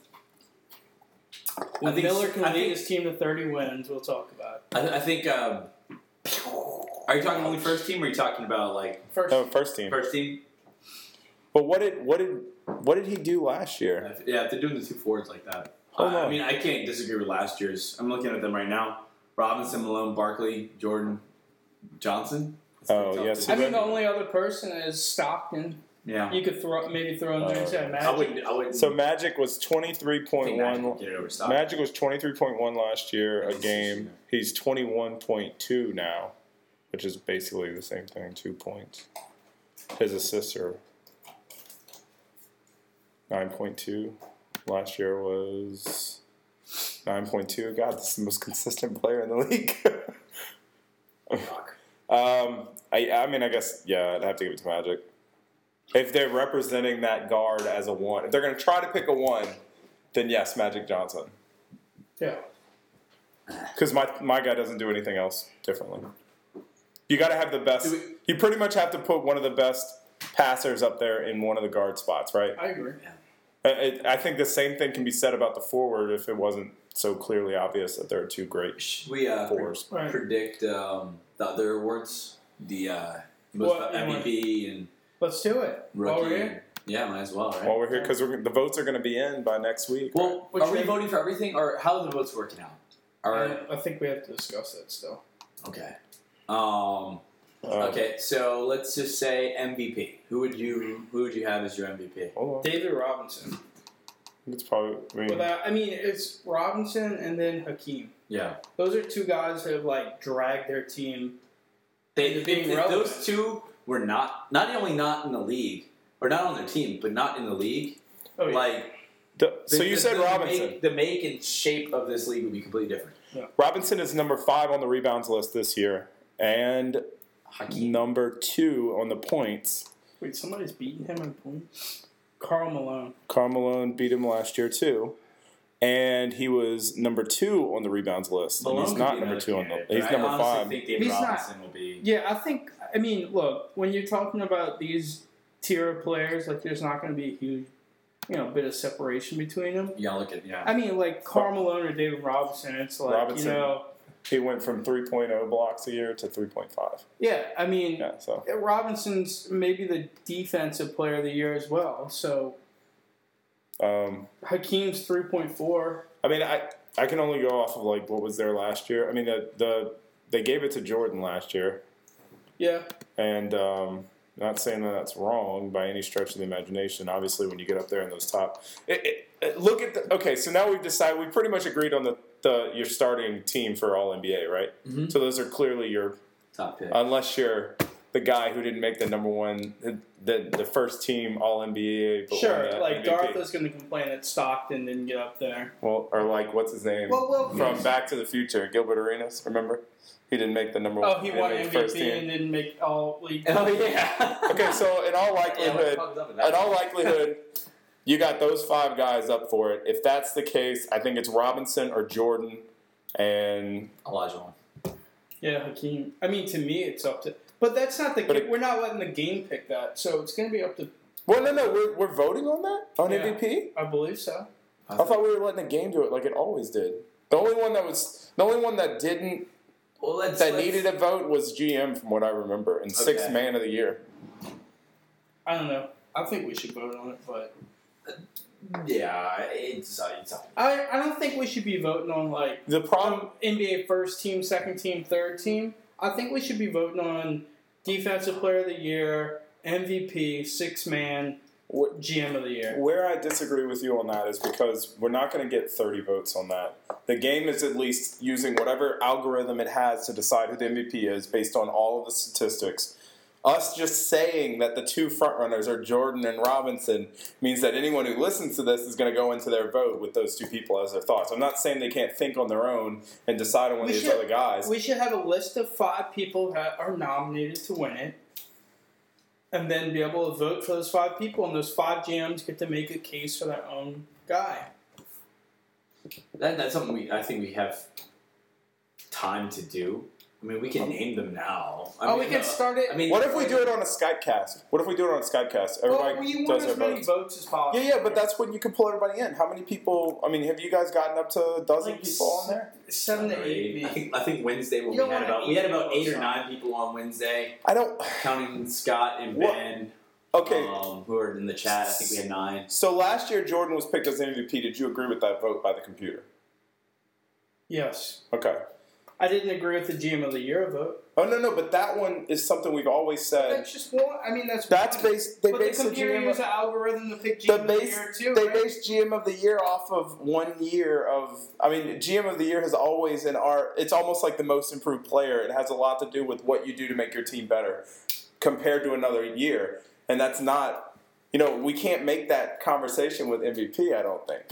When I think- Miller can I lead think- his team to 30 wins, we'll talk about it. I think. Are you talking only first team, or are you talking about like First, No, first team. first team? But what did he do last year? Yeah, if they're doing the 2 forwards like that. Hold I on. mean, I can't disagree with last year's. I'm looking at them right now. Robinson, Malone, Barkley, Jordan, Johnson. That's Oh, pretty tough yes, to I do. mean, the only other person is Stockton. Yeah. You could maybe throw in there instead of Magic. I wouldn't. So Magic was think Magic 23.1. would get it over Stockton. Magic was 23.1 last year a That's game. just- He's 21.2 now, which is basically the same thing, 2 points. His assists are 9.2. Last year was 9.2. God, this is the most consistent player in the league. Fuck. I mean, I guess, yeah, I'd have to give it to Magic. If they're representing that guard as a 1, if they're going to try to pick a 1, then yes, Magic Johnson. Yeah. Because my guy doesn't do anything else differently. You got to have the best. You pretty much have to put one of the best passers up there in one of the guard spots, right? I agree. I think the same thing can be said about the forward if it wasn't so clearly obvious that there are 2 great Should we fours. Right. predict the other awards? The most What, you MVP and Let's do it. Rookie. While we're here. Yeah, might as well, right? While we're here, because the votes are going to be in by next week. Well, Which are we one? voting for everything, or how are the votes working out? I think we have to discuss that still. Okay. Right. Okay, so let's just say MVP. Who would you have as your MVP? Hold on. David Robinson. It's probably. It's Robinson and then Hakeem. Yeah. Those are two guys who have like dragged their team. If relevant. those two were not only not in the league, or not on their team, but not in the league, Oh, yeah. like... So you said Robinson. The make and shape of this league would be completely different. Yeah. Robinson is number 5 on the rebounds list this year, and Hakeem. number 2 on the points. Wait, somebody's beating him in points? Karl Malone. Karl Malone beat him last year too, and he was number 2 on the rebounds list. And Malone he's could not be number another 2 on the. candidate, He's but number I 5. honestly think David He's not- Robinson will be... Yeah, I mean, look, when you're talking about these tier of players, like there's not going to be a huge, bit of separation between them. Yeah, look at... Yeah. I mean, like Karl Malone or David Robinson, it's like, Robinson. He went from 3.0 blocks a year to 3.5. yeah, I mean, Yeah, so Robinson's maybe the defensive player of the year as well. So Hakeem's 3.4. I mean, I can only go off of like what was there last year. I mean, they gave it to Jordan last year, Yeah, and not saying that that's wrong by any stretch of the imagination. Obviously, when you get up there in those top, look at the okay. So now we've decided we pretty much agreed on your starting team for All NBA, right? Mhm. So those are clearly your Top pick. unless you're the guy who didn't make the number one, the first team All NBA. But sure. won the Like MVP. Dartha's going to complain that Stockton didn't get up there. Well, or like what's his name Well, from Back to the Future, Gilbert Arenas. Remember, he didn't make the number one. oh, he won didn't make the first MVP team. and didn't make all league. Oh, yeah. Okay, so in all likelihood, you got those 5 guys up for it. If that's the case, I think it's Robinson or Jordan, and Olajuwon. Yeah, Hakeem. I mean, to me, it's up to. But that's not the. We're not letting the game pick that, so it's going to be up to. well, no, we're voting on that on Yeah. MVP. I believe so. I thought we were letting the game do it like it always did. The only one that didn't Well, let's needed a vote was GM, from what I remember, and sixth man of the year. I don't know. I think we should vote on it, but Yeah, it's I don't think we should be voting on like The problem, NBA first team, second team, third team. I think we should be voting on defensive player of the year, MVP, sixth man, GM of the year. where I disagree with you on that is because we're not going to get 30 votes on that. The game is at least using whatever algorithm it has to decide who the MVP is based on all of the statistics. Us just saying that the 2 frontrunners are Jordan and Robinson means that anyone who listens to this is going to go into their vote with those 2 people as their thoughts. I'm not saying they can't think on their own and decide on one of these other guys. We should have a list of 5 people that are nominated to win it, and then be able to vote for those 5 people, and those 5 GMs get to make a case for their own guy. That's something I think we have time to do. I mean, we can name them now. We can start it. I mean, What if we do it on a Skypecast? Everybody you does want their as many votes. votes as possible. Yeah, but that's when you can pull everybody in. How many people? I mean, have you guys gotten up to a dozen Like people on there? 7 to 8. I think Wednesday You don't want we had about 8 or so. 9 people on Wednesday, I don't. counting Scott and What? Ben. Okay, Who are in the chat? I think we had 9. so last year Jordan was picked as MVP. Did you agree with that vote by the computer? Yes. Okay. I didn't agree with the GM of the year vote. Oh no, but that one is something we've always said. That's just one. I mean, that's That's one. based. They But the base the computer GM. uses an algorithm to pick The GM of the base, year too. they right? base GM of the year off of 1 year of. I mean, GM of the year has always it's almost like the most improved player. It has a lot to do with what you do to make your team better compared to another year, and that's not. We can't make that conversation with MVP. I don't think.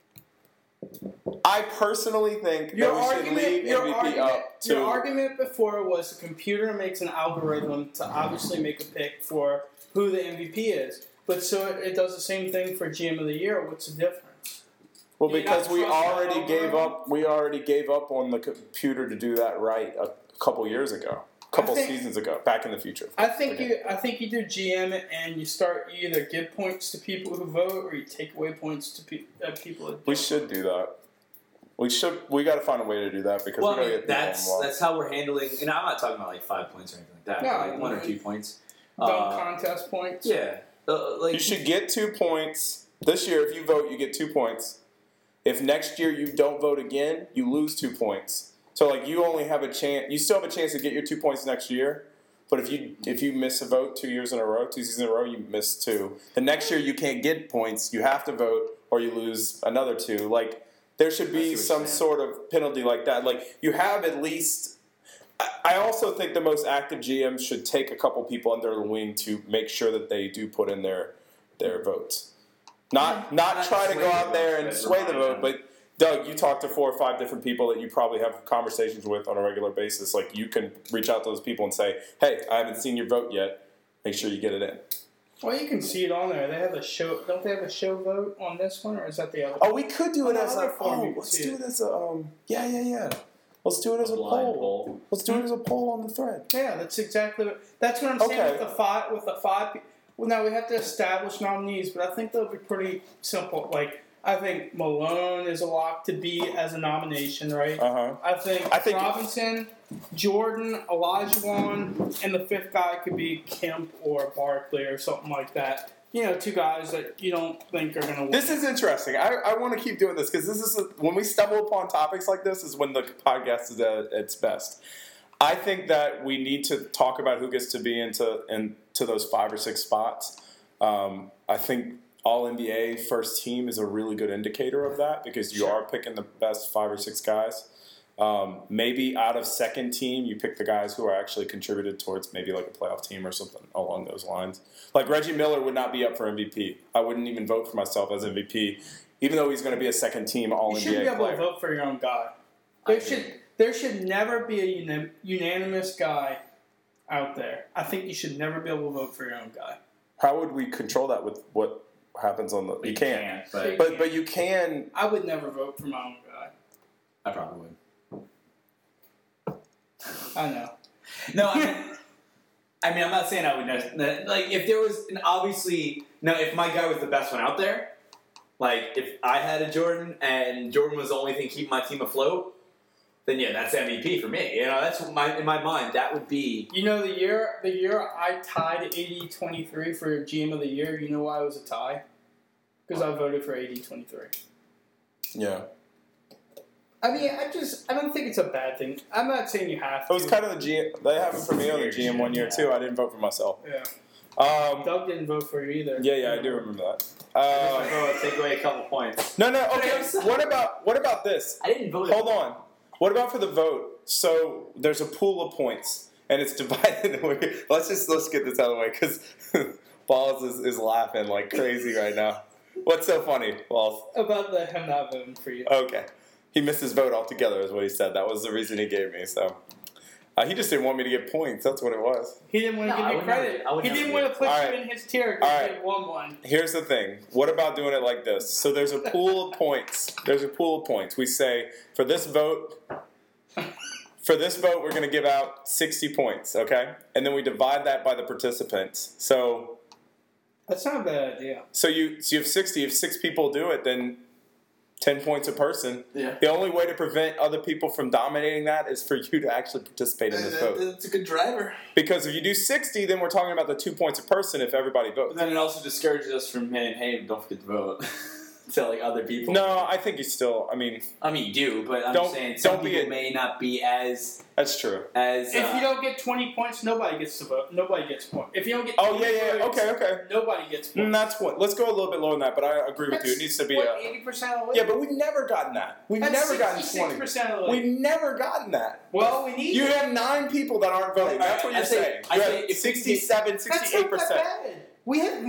I personally think that we should leave MVP up to. Your argument before was the computer makes an algorithm to obviously make a pick for who the MVP is, but so it does the same thing for GM of the year. What's the difference? Well, Do you because not we trust the already gave algorithm? up. We already gave up on the computer to do that right a couple years ago, seasons ago, back in the future. I think you do GM and you either give points to people who vote or you take away points to people. That We don't. should do that. We got to find a way to do that because Well, we I don't mean, get people involved. that's how we're handling. And I'm not talking about like 5 points or anything like that. No, but like 1 or 2 points. Dunk contest points. Yeah. You should get 2 points. This year, if you vote, you get 2 points. If next year you don't vote again, you lose 2 points. So, like, you only have a chance. You still have a chance to get your 2 points next year. But if you miss a vote 2 years in a row, 2 seasons in a row, you miss 2. The next year you can't get points. You have to vote, or you lose another 2. Like, there should be some sort of penalty like that. Like, you have at least. I also think the most active GMs should take a couple people under the wing to make sure that they do put in their votes. Not try to go out there and sway the vote, but Doug, you talk to 4 or 5 different people that you probably have conversations with on a regular basis. Like, you can reach out to those people and say, hey, I haven't seen your vote yet. Make sure you get it in. Well, you can see it on there. They have a show. Don't they have a show vote on this one, or is that the other? Oh, we could do it as a. Oh, let's do it as a. Yeah. Let's do it as a poll. Let's do it as a poll on the thread. Yeah, that's exactly what. That's what I'm saying with the five. Well, now we have to establish nominees, but I think they'll be pretty simple. Like, I think Malone is a lock to be as a nomination, right? I think Robinson, Jordan, Olajuwon, and the 5th guy could be Kemp or Barkley or something like that. 2 guys that you don't think are going to win. This is interesting. I want to keep doing this because this is when we stumble upon topics like this is when the podcast is at its best. I think that we need to talk about who gets to be into those 5 or 6 spots. I think All-NBA first team is a really good indicator of that because you are picking the best 5 or 6 guys. Maybe out of second team, you pick the guys who are actually contributed towards maybe like a playoff team or something along those lines. Like Reggie Miller would not be up for MVP. I wouldn't even vote for myself as MVP, even though he's going to be a second team All-NBA player. You shouldn't be able to vote for your own guy. There should never be a unanimous guy out there. I think you should never be able to vote for your own guy. How would we control that with what happens on the? You can't. But you can. I would never vote for my own guy. I probably would. I know. No, I mean, I'm not saying I would. Like, if there was if my guy was the best one out there, like if I had a Jordan and Jordan was the only thing keeping my team afloat, then yeah, that's MVP for me. That's in my mind that would be. The year I tied 80-23 for GM of the year. You know why it was a tie? Because I voted for 80-23. Yeah. I mean, I don't think it's a bad thing. I'm not saying you have to. It was kind of the GM. They happened for me on the GM one year, too. I didn't vote for myself. Yeah. Doug didn't vote for you either. Yeah, I do remember that. Take away a couple points. No, okay. What about this? I didn't vote. Hold on. What about for the vote? So there's a pool of points, and it's divided. Let's get this out of the way, because Balls is laughing like crazy right now. What's so funny, Balls? About him not voting for you. Okay. He missed his vote altogether, is what he said. That was the reason he gave me. So he just didn't want me to get points. That's what it was. He didn't want to give you credit. He didn't want to put you in his tier because he had won one. Here's the thing. What about doing it like this? So there's a pool of points. We say, for this vote, we're going to give out 60 points, okay? And then we divide that by the participants. So that's not a bad idea. So you have 60. If 6 people do it, then 10 points a person. Yeah. The only way to prevent other people from dominating that is for you to actually participate in this vote. That's a good driver. Because if you do 60, then we're talking about the 2 points a person if everybody votes. But then it also discourages us from saying, hey, don't forget to vote. To other people. No, I think you still. I mean, you do, but I'm saying some people may not be as. That's true. If you don't get 20 points, nobody gets to vote. Nobody gets points. If you don't get. Okay. Nobody gets points. That's what. Let's go a little bit lower than that, but I agree with you. It needs to be 80% of the way. Yeah, but we've never gotten that. We've never gotten 20. 66% of the way. We've never gotten that. Well, we need. You have 9 people that aren't voting. That's what you're saying. I say 67, 68%. We have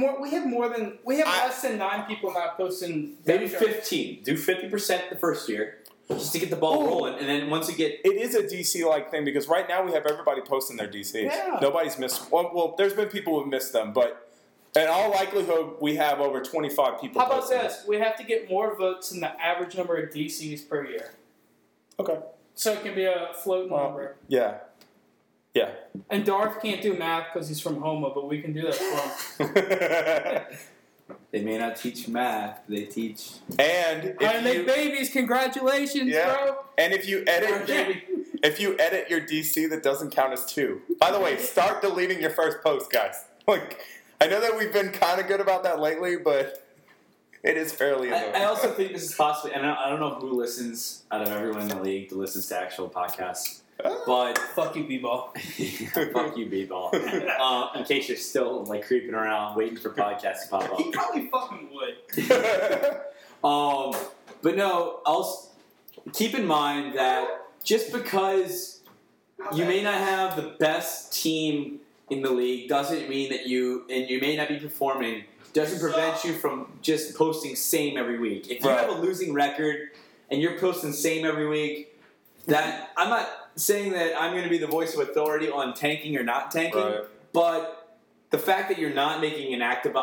less than 9 people not posting. Maybe 15. Do 50% the first year, just to get the ball rolling, and then once you get. It is a DC-like thing because right now we have everybody posting their DCs. Yeah. Nobody's missed. Well, there's been people who've missed them, but in all likelihood, we have over 25 people. How about this? We have to get more votes than the average number of DCs per year. Okay. So it can be a floating number. Yeah. Yeah. And Darth can't do math because he's from Houma, but we can do that for him. They may not teach math, they teach. And I make babies. Congratulations, bro. And if you edit your DC, that doesn't count as 2. By the way, start deleting your first post, guys. Like, I know that we've been kind of good about that lately, but it is fairly annoying. I also think this is possibly, and I don't know who listens out of everyone in the league that listens to actual podcasts, but Fuck you, B-ball. fuck you, B-ball. In case you're still like creeping around waiting for podcasts to pop up. He probably fucking would. But no, keep in mind that just because you may not have the best team in the league doesn't mean that you may not be performing, doesn't prevent you from just posting same every week. If you have a losing record and you're posting same every week, that I'm not saying that I'm going to be the voice of authority on tanking or not tanking, but the fact that you're not making an active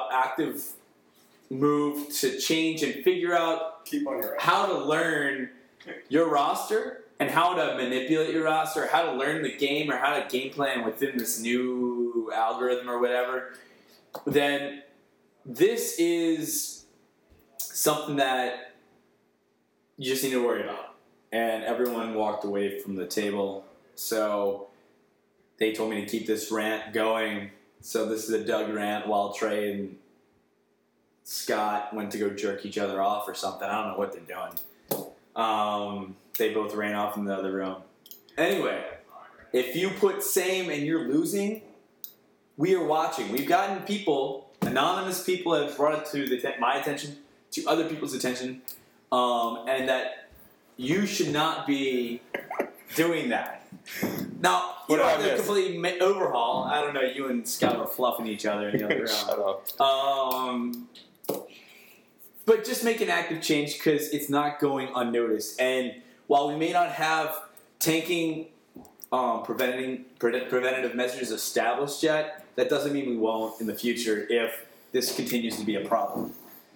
move to change and figure out how to learn your roster and how to manipulate your roster, how to learn the game or how to game plan within this new algorithm or whatever, then this is something that you just need to worry about. And everyone walked away from the table, so they told me to keep this rant going. So this is a Doug rant while Trey and Scott went to go jerk each other off or something. I don't know what they're doing. They both ran off in the other room. Anyway, if you put same and you're losing, we are watching. We've gotten people, anonymous people have brought it to my attention, to other people's attention, and that you should not be doing that. Now, you don't have to completely overhaul. I don't know, you and Scott were fluffing each other in the other room. Shut up. But just make an active change because it's not going unnoticed. And while we may not have tanking preventative measures established yet, that doesn't mean we won't in the future if this continues to be a problem.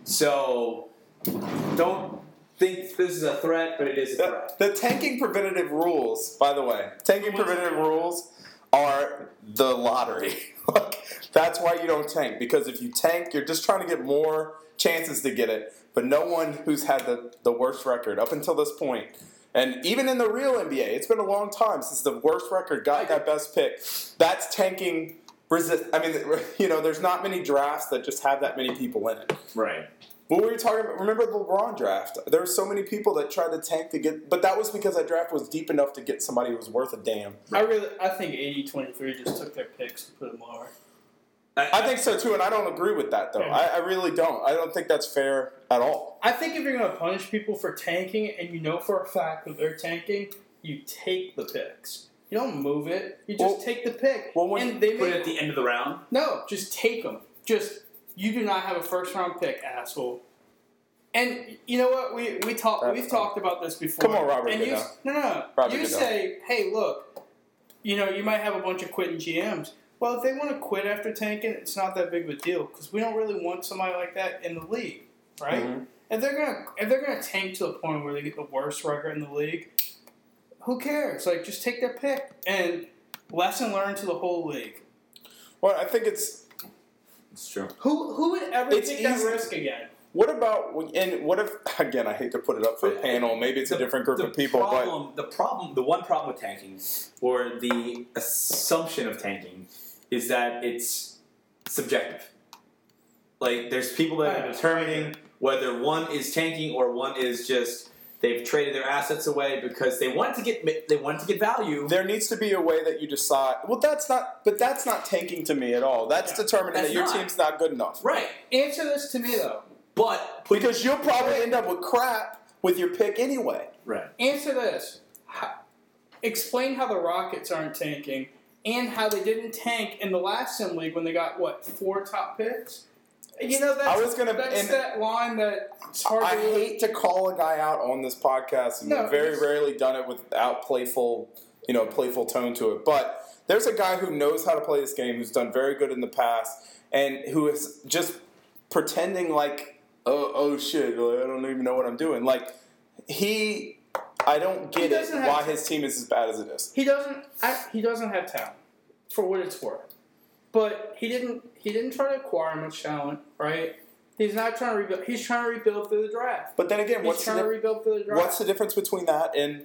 So don't think this is a threat, but it is a threat. The tanking preventative rules, by the way, rules are the lottery. That's why you don't tank, because if you tank, you're just trying to get more chances to get it, but no one who's had the worst record up until this point, and even in the real NBA, it's been a long time since the worst record got that best pick. That's tanking I mean, there's not many drafts that just have that many people in it. Right. What were you talking about? Remember the LeBron draft? There were so many people that tried to tank to get, but that was because that draft was deep enough to get somebody who was worth a damn. I think 80-23 just took their picks and put them lower. I think so too, and I don't agree with that though. I really don't. I don't think that's fair at all. I think if you're going to punish people for tanking and you know for a fact that they're tanking, you take the picks. You don't move it. You just take the pick. And they put it at the end of the round? No, just take them. You do not have a first-round pick, asshole. And you know what? We've talked about this before. Come on, Robert. And you say, hey, look, you might have a bunch of quitting GMs. Well, if they want to quit after tanking, it's not that big of a deal because we don't really want somebody like that in the league, right? Mm-hmm. If they're gonna tank to the point where they get the worst record in the league, who cares? Like, just take their pick and lesson learned to the whole league. Well, I think it's true. Who would ever take that risk again? What if, again, I hate to put it up for a panel, maybe it's a different group of people, but... The one problem with tanking, or the assumption of tanking, is that it's subjective. Like, there's people that are determining whether one is tanking or one is just... They've traded their assets away because they want to get value. There needs to be a way that you decide. Well, that's not tanking to me at all. That's determining that your team's not good enough. Right. Answer this to me though. Because you'll probably end up with crap with your pick anyway. Right. Answer this. Explain how the Rockets aren't tanking and how they didn't tank in the last Sim League when they got 4 top picks. That's that line that it's hard to... I hate to call a guy out on this podcast, and we've very rarely done it without playful tone to it. But there's a guy who knows how to play this game, who's done very good in the past, and who is just pretending like, oh shit, I don't even know what I'm doing. Like, I don't get it why his team is as bad as it is. He doesn't have talent, for what it's worth. But he didn't try to acquire much talent, right? He's not trying to rebuild. He's trying to rebuild through the draft. But then again, what's the difference between that and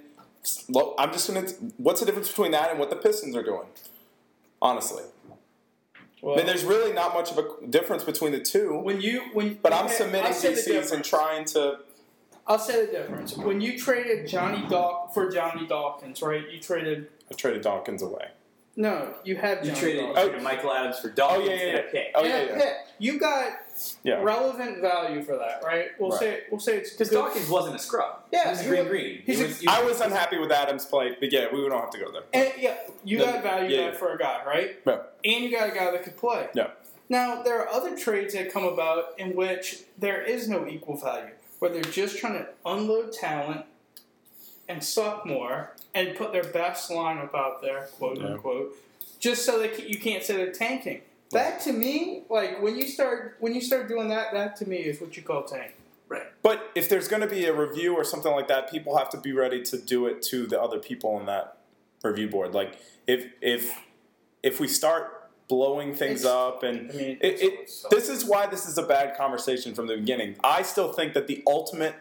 what's the difference between that and what the Pistons are doing? Honestly, Well, I mean, there's really not much of a difference between the two. But I'm submitting DCs and trying to. I'll say the difference. When you traded Johnny Dawkins, right? I traded Dawkins away. No, you have You Johnny traded Dawkins. Michael Adams for Dawkins and a pick. Oh, And a yeah. pick. You got Yeah. relevant value for that, right? We'll say it's Because good. Dawkins wasn't a scrub. Yeah, he was green. I was unhappy with Adams' play, but yeah, we don't have to go there. And you got value back for a guy, right? Yeah. And you got a guy that could play. Yeah. Now, there are other trades that come about in which there is no equal value, where they're just trying to unload talent and suck more and put their best lineup out there, quote unquote, just so you can't say they're tanking. That to me, like when you start doing that to me is what you call tank. Right. But if there's going to be a review or something like that, people have to be ready to do it to the other people on that review board. Like if we start blowing things up, and this is why this is a bad conversation from the beginning. I still think that the ultimate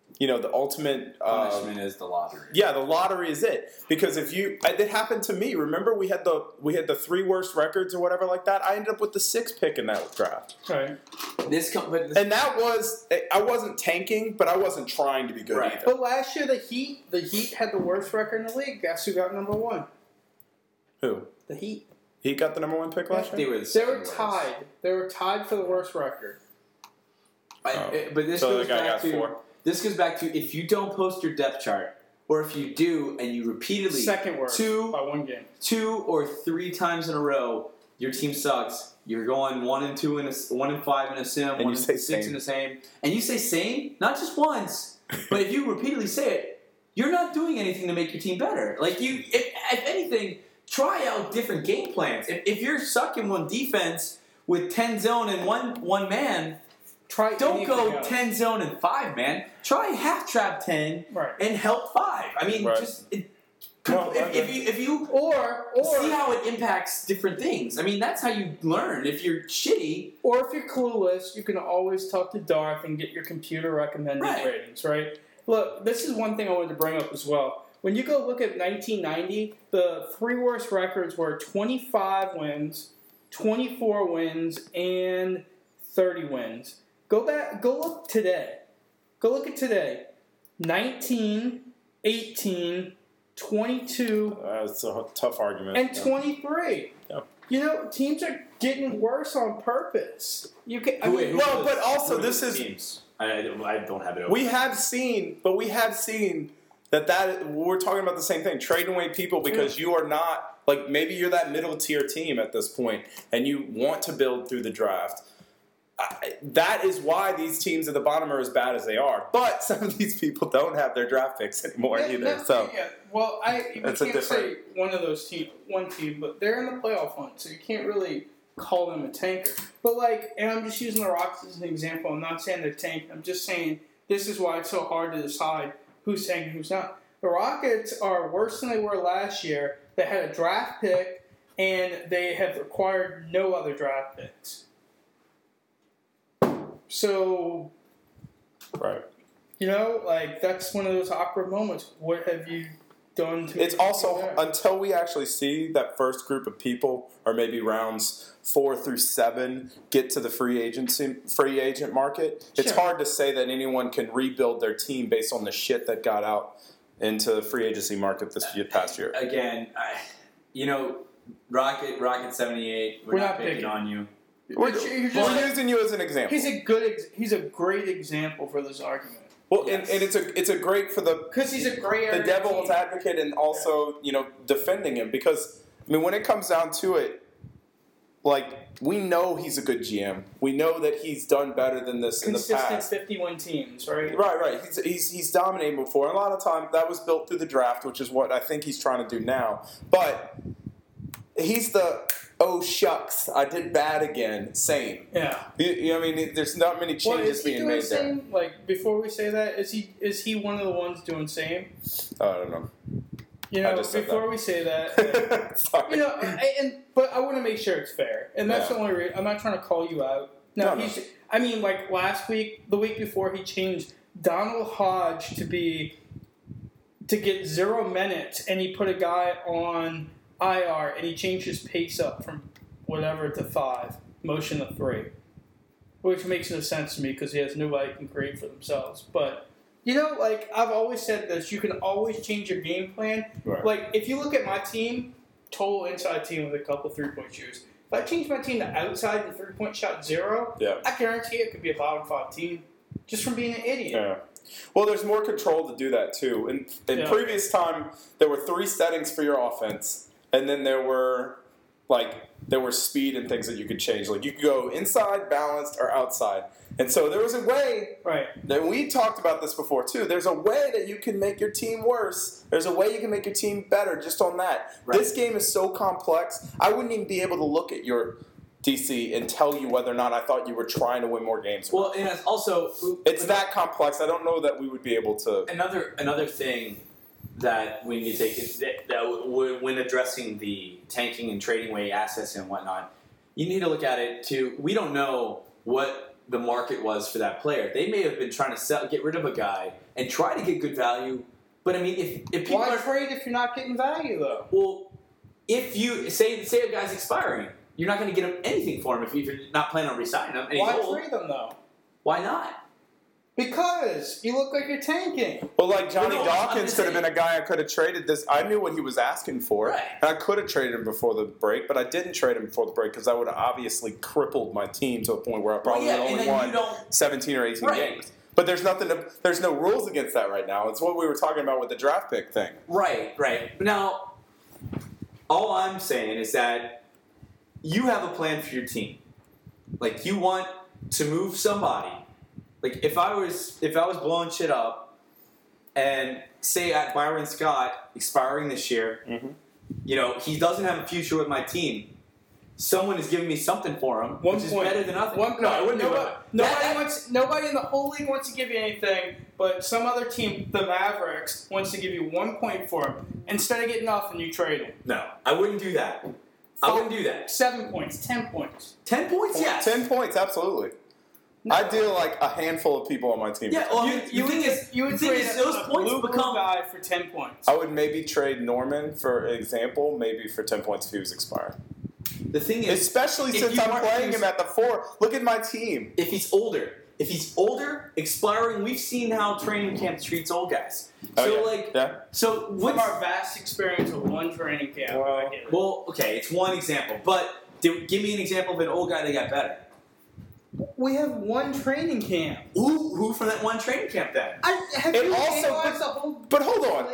punishment is the lottery. Yeah, the lottery is it. Because it happened to me. Remember, we had the 3 worst records or whatever like that. I ended up with the 6th pick in that draft. Right. And that was, I wasn't tanking, but I wasn't trying to be good either. But last year the Heat had the worst record in the league. Guess who got number 1? Who? The Heat. He got the number 1 pick last year? They were tied. They were tied for the worst record. But this goes back to 4. This goes back to if you don't post your depth chart, or if you do and you repeatedly second worst by 1 game, 2 or 3 times in a row, your team sucks. You're going 1-2 and 1-5 in a sim, 1-6 in a same, and you say same not just once, but if you repeatedly say it, you're not doing anything to make your team better. Like if anything, try out different game plans. If you're sucking on defense with 10 zone and one man. Don't go 10 zone and 5 man. Try half trap 10 and help 5. I mean, if you or see how it impacts different things. I mean, that's how you learn. If you're shitty, or if you're clueless, you can always talk to Darth and get your computer recommended ratings. Right? Look, this is one thing I wanted to bring up as well. When you go look at 1990, the 3 worst records were 25 wins, 24 wins, and 30 wins. Go look today. Go look at today. 19, 18, 22. That's a tough argument. And 23. Yeah. You know, teams are getting worse on purpose. But also this is teams. I don't have it open. We have seen that we're talking about the same thing. Trading away people because you are not, like, maybe you're that middle tier team at this point and you want to build through the draft. That is why these teams at the bottom are as bad as they are. But some of these people don't have their draft picks anymore either. Well, you can't say one team, but they're in the playoff hunt, so you can't really call them a tanker. But and I'm just using the Rockets as an example. I'm not saying they're tanking. I'm just saying this is why it's so hard to decide who's tanking and who's not. The Rockets are worse than they were last year. They had a draft pick, and they have acquired no other draft picks. So, that's one of those awkward moments. What have you done to? It's also until we actually see that first group of people, or maybe rounds 4 through 7, get to the free agent market. It's hard to say that anyone can rebuild their team based on the shit that got out into the free agency market this past year. Again, Rocket 78. We're not picking on you. We're using you as an example. He's a great example for this argument. Well, and it's a great for because he's a great the devil's advocate and also defending him because when it comes down to it, we know he's a good GM. We know that he's done better than this in the past. Consistent 51 teams, right? Right. He's dominated before. And a lot of time that was built through the draft, which is what I think he's trying to do now. But he's the oh shucks, I did bad again. Same. Yeah. There's not many changes being made there. Before we say that, is he one of the ones doing same? I don't know. Before we say that, sorry. But I want to make sure it's fair, and that's the only reason. I'm not trying to call you out. No. Last week, the week before, he changed Donald Hodge to get 0 minutes, and he put a guy on IR, and he changed his pace up from whatever to 5, motion to 3, which makes no sense to me because he has nobody who can create for themselves. But like I've always said this, you can always change your game plan. Right. Like if you look at my team, total inside team with a couple 3-point shooters. If I change my team to outside and 3-point shot 0, I guarantee it could be a bottom 5 team just from being an idiot. Yeah. Well, there's more control to do that too. In previous time, there were 3 settings for your offense, and then there were speed and things that you could change. Like you could go inside, balanced, or outside. And so there was a way, that we talked about this before too, there's a way that you can make your team worse. There's a way you can make your team better just on that. Right. This game is so complex, I wouldn't even be able to look at your DC and tell you whether or not I thought you were trying to win more games. Well, and it's also... It's that complex. I don't know that we would be able to... Another thing that we need to take when addressing the tanking and trading away assets and whatnot, you need to look at it too. We don't know what the market was for that player. They may have been trying to get rid of a guy and try to get good value. But I mean, if people why trade if you're not getting value though? Well, if you say a guy's expiring, you're not going to get him anything for him if you're not planning on re-signing him. And why trade them though? Why not? Because you look like you're tanking. Well, like Johnny Dawkins could have been a guy I could have traded this. I knew what he was asking for, and I could have traded him before the break, but I didn't trade him before the break because I would have obviously crippled my team to a point where I probably would only won 17 or 18 games. But there's no rules against that right now. It's what we were talking about with the draft pick thing. Right. Now, all I'm saying is that you have a plan for your team. Like you want to move somebody. Like if I was blowing shit up, and say at Byron Scott expiring this year, he doesn't have a future with my team. Someone is giving me something for him, which is better than nothing. I wouldn't do it. Nobody in the whole league wants to give you anything, but some other team, the Mavericks, wants to give you 1 point for him. Instead of getting nothing, you trade him. No, I wouldn't do that. I wouldn't do that. 7 points, 10 points. 10 points, yes. 10 points, absolutely. No. I deal like a handful of people on my team. Yeah, well, you would trade those points become guy for 10 points. I would maybe trade Norman, for example, maybe for 10 points if he was expired. The thing is, especially since I'm playing him at the 4. Look at my team. If he's older, expiring, we've seen how training camp treats old guys. So from our vast experience with one training camp. Well, okay, it's one example, but give me an example of an old guy that got better. We have one training camp. Who from that one training camp then? But hold on.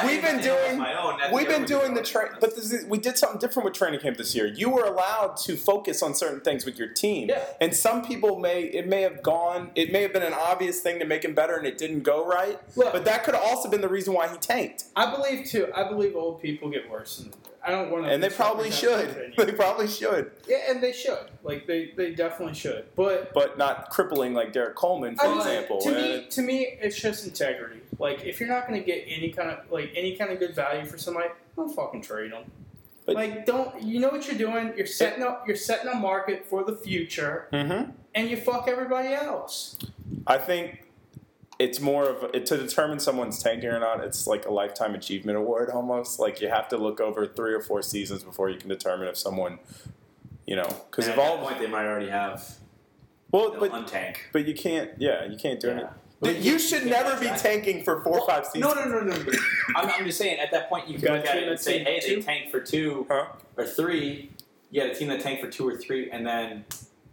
We've been doing the train. But we did something different with training camp this year. You were allowed to focus on certain things with your team. Yeah. And some people it may have been an obvious thing to make him better and it didn't go right. Look, but that could have also been the reason why he tanked. I believe old people get worse. I don't want to. And they probably should. They probably should. Yeah, and they should. Like they definitely should. But not crippling like Derek Coleman, for example. To me, it's just integrity. Like if you're not going to get any kind of good value for somebody, don't fucking trade them. But don't. You know what you're doing? You're setting a market for the future, and you fuck everybody else. I think. It's more of to determine someone's tanking or not. It's like a lifetime achievement award almost. Like you have to look over 3 or 4 seasons before you can determine if someone, because at that point they might already have. Untank. But you can't. Yeah, you can't do it. But you should never be tanking for 4 or 5 seasons. No. I'm just saying. At that point, you can look at it and say, "Hey, they tanked for 2 or 3." You had a team that tanked for 2 or 3, and then.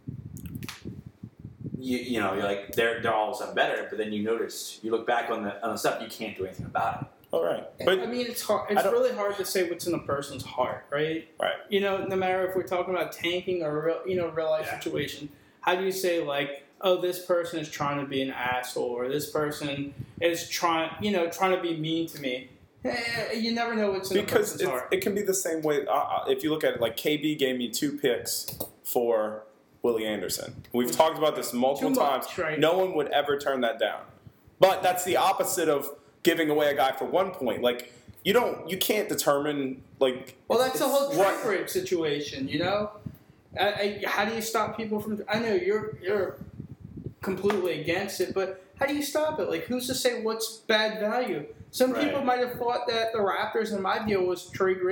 You're like they're all of a sudden better, but then you look back on the stuff, you can't do anything about it. All right, but I mean it's hard. It's really hard to say what's in a person's heart, right? Right. No matter if we're talking about tanking or real life situation, how do you say like, oh, this person is trying to be an asshole, or this person is trying to be mean to me? You never know what's in a person's heart. It can be the same way. If you look at it, like KB gave me 2 picks for Willie Anderson. We've talked about this multiple times. Right? No one would ever turn that down. But that's the opposite of giving away a guy for 1 point. Like you can't determine like. Well, that's the whole trade rate situation. How do you stop people from? I know you're completely against it, but how do you stop it? Like, who's to say what's bad value? Some people might have thought that the Raptors in my deal was trade rate.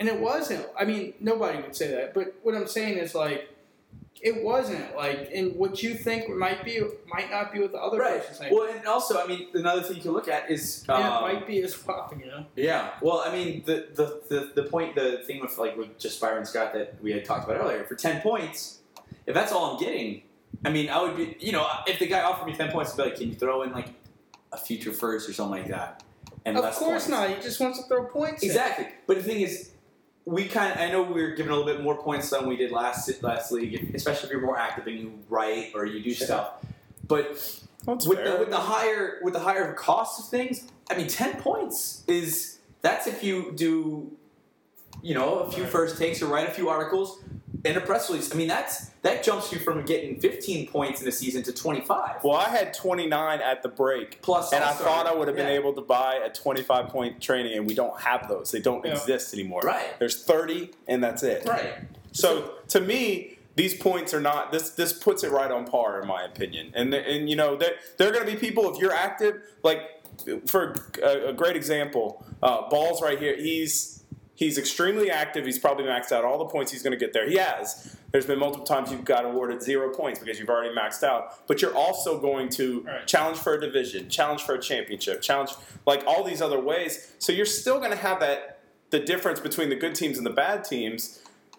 And it wasn't. I mean, nobody would say that. But what I'm saying is, like, it wasn't. Like, and what you think might not be what the other person's saying. Well, and also, I mean, another thing you can look at is... yeah, it might be as well, you know? Yeah. Well, I mean, the thing with, like, with just Byron Scott that we had talked about earlier, for 10 points, if that's all I'm getting, I mean, I would be, you know, if the guy offered me 10 points, I'd be like, can you throw in, like, a future first or something like that? And Of less course points. not. He just wants to throw points in. Exactly. But the thing is, I know we were giving a little bit more points than we did last league, especially if you're more active and you write or you do stuff. But with the higher cost of things, I mean, 10 points that's if you do, you know, a few first takes or write a few articles and a press release. I mean, that jumps you from getting 15 points in a season to 25. Well, I had 29 at the break. Plus and I all-star. thought I would have been Yeah. able to buy a 25-point training, and we don't have those. They don't exist anymore. Right. There's 30, and that's it. Right. So to me, these points are not. This puts it right on par, in my opinion. And you know, there are going to be people, if you're active, like for a great example, Ball's right here. He's extremely active. He's probably maxed out all the points he's going to get there. He has. There's been multiple times you've got awarded 0 points because you've already maxed out. But you're also going to challenge for a division, challenge for a championship, challenge like all these other ways. So you're still going to have the difference between the good teams and the bad teams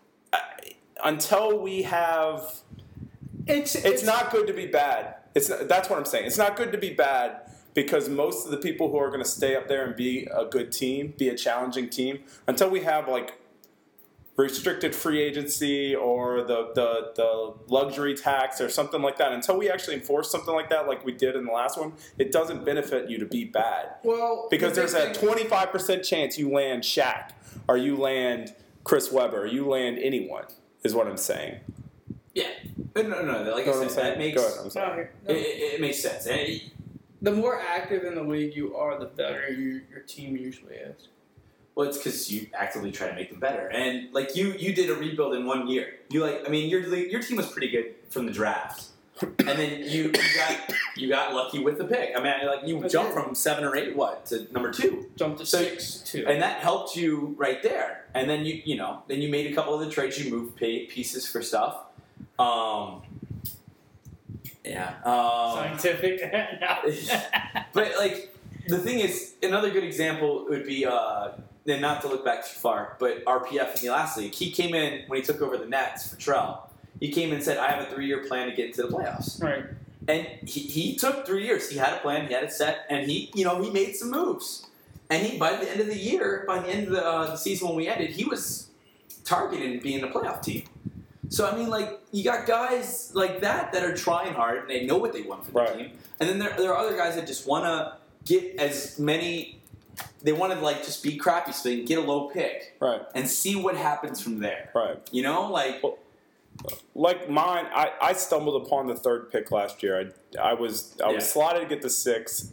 until we have. It's not good to be bad. That's what I'm saying. It's not good to be bad. Because most of the people who are going to stay up there and be a good team, be a challenging team, until we have like restricted free agency or the luxury tax or something like that, until we actually enforce something like that, like we did in the last one, it doesn't benefit you to be bad. Well, because there's a 25% chance you land Shaq or you land Chris Webber or you land anyone, is what I'm saying. Yeah. No. Like I said, that makes... Go ahead, I'm sorry. It makes sense. The more active in the league you are, the better your team usually is. Well, it's because you actively try to make them better, and like you did a rebuild in 1 year. Your team was pretty good from the draft, and then you got lucky with the pick. I mean, like you jumped from 7 or 8 to number 2, jumped to 6 2, and that helped you right there. And then you made a couple of the trades. You moved pieces for stuff. Yeah. Scientific. But, like, the thing is, another good example would be, and not to look back too far, but RPF in the last league. He came in when he took over the Nets for Trell. He came in and said, I have a 3-year plan to get into the playoffs. Right. And he took 3 years. He had a plan. He had it set. And he made some moves. And by the end of the year, by the end of the season when we ended, he was targeted being a playoff team. So, I mean, like, you got guys like that are trying hard, and they know what they want for the team. And then there are other guys that just want to get as many... They want to, like, just be crappy so they can get a low pick. Right. And see what happens from there. Right. You know, like... Like mine, I stumbled upon the 3rd pick last year. I was slotted to get the 6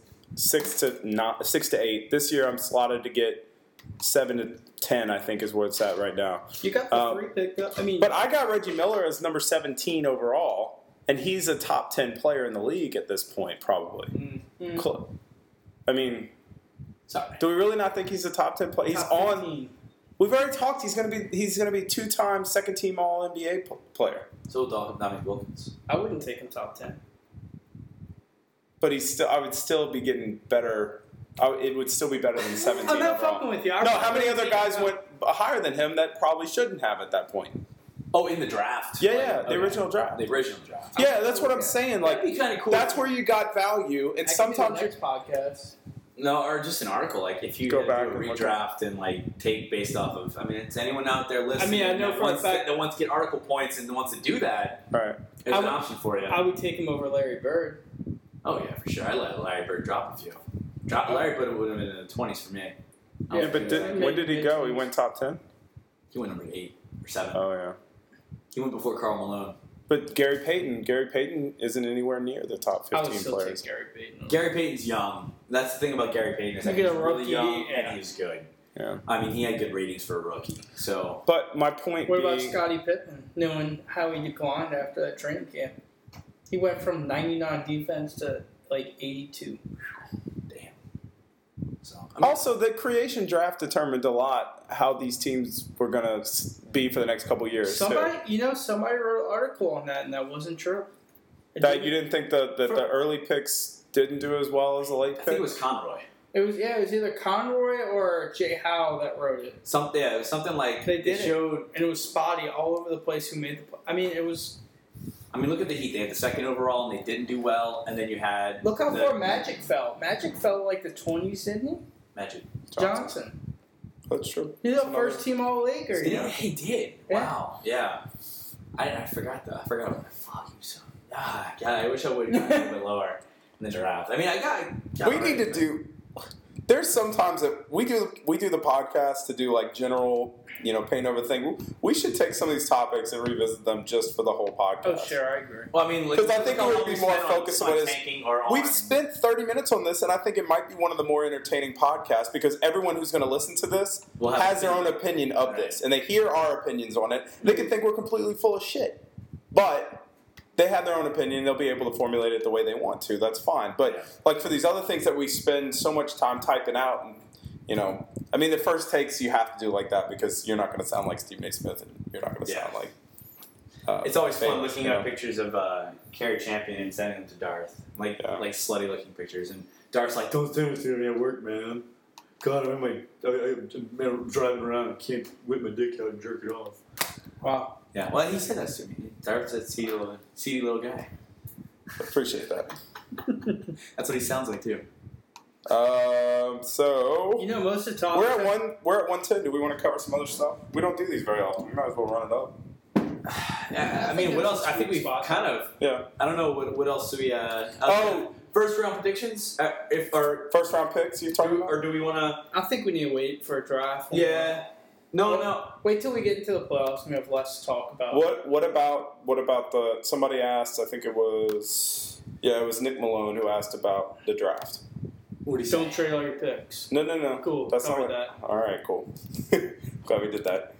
to 8. This year I'm slotted to get 7 to 10, I think is where it's at right now. You got the 3 pick up. I mean, but I got Reggie Miller as number 17 overall, and he's a top 10 player in the league at this point, probably. Mm-hmm. I mean, sorry. Do we really not think he's a top 10 player? He's top 15. on. We've already talked. He's gonna be 2-time second-team All NBA player. So Dominic Wilkins. I wouldn't take him top 10. But I would still be getting better. It would still be better than 17. I'm not overall. fucking with you. No, how many other guys went higher than him that probably shouldn't have at that point? Oh, in the draft. Yeah, the original draft. The original draft. Yeah, that's what I'm saying. Like, that'd be kind of cool. That's where you got value, and sometimes next podcast. No, or just an article. Like, if you Go do back a and look redraft and like take based off of. I mean, it's anyone out there listening. I mean, I know for a fact that wants to get article points and wants to do that. Right. There's an option for you. I would take him over Larry Bird. Oh yeah, for sure. I let Larry Bird drop a few. Larry Bird would have been in the 20s for me. Yeah, but when did he go? He went top 10? He went number 8 or 7. Oh yeah. He went before Karl Malone. But Gary Payton isn't anywhere near the top 15 I would still players. take Gary Payton. Gary Payton's young. That's the thing about Gary Payton is that he's really young and he's good. Yeah. I mean, he had good ratings for a rookie. So. But my point What being, about Scottie Pippen, knowing how he declined after that training camp? He went from 99 defense to like 82. Damn. So I mean, Also, the creation draft determined a lot how these teams were going to be for the next couple years. Somebody wrote an article on that, and that wasn't true. That you didn't think that the early picks didn't do as well as the late I picks? think it was Conroy. It was either Conroy or Jay Howe that wrote it. It was something like They did showed. and it was spotty all over the place. Who made the? I mean, it was. I mean, look at the Heat. They had the second overall, and they didn't do well. And then you had Look how far Magic fell. Magic fell like the 20s, didn't he? Magic. Johnson. That's true. He's the first team All Laker. Yeah, he did. Yeah. Wow. Yeah. I forgot that. I forgot about that. Fuck you, son. God, I wish I would have gotten a little bit lower in the draft. I mean, I got. We need to do. There's sometimes that we do the podcast to do like general, paint over thing. We should take some of these topics and revisit them just for the whole podcast. Oh, sure, I agree. Well, I mean, because I think we would be more focused on this. We've on. spent 30 minutes on this, and I think it might be one of the more entertaining podcasts because everyone who's going to listen to this has their own opinion of this, and they hear our opinions on it. They can think we're completely full of shit, but they have their own opinion. They'll be able to formulate it the way they want to. That's fine. But like for these other things that we spend so much time typing out, and I mean, the first takes you have to do like that because you're not going to sound like Stephen A. Smith, and you're not going to sound like. It's always fun looking at pictures of Carrie Champion and sending them to Darth, like slutty looking pictures, and Darth's like, "Don't send it to me at work, man. God, I'm driving around and can't whip my dick out and jerk it off." Wow. Yeah, well, he said that to me. Darth's a seedy little guy. Appreciate that. That's what he sounds like too. So most of the time we're at 110. Do we want to cover some other stuff? We don't do these very often. We might as well run it up. Yeah, I mean, what else? I think we kind of. Yeah. I don't know what else do we. First round predictions. First round picks. You talking about? Or do we want to? I think we need to wait for a draft. Yeah. No. Wait till we get into the playoffs and we have less to talk about. What about the? Somebody asked. I think it was Nick Malone who asked about the draft. What do you say? Don't trade all your picks. No. Cool. That's not that. All right. Cool. Glad we did that.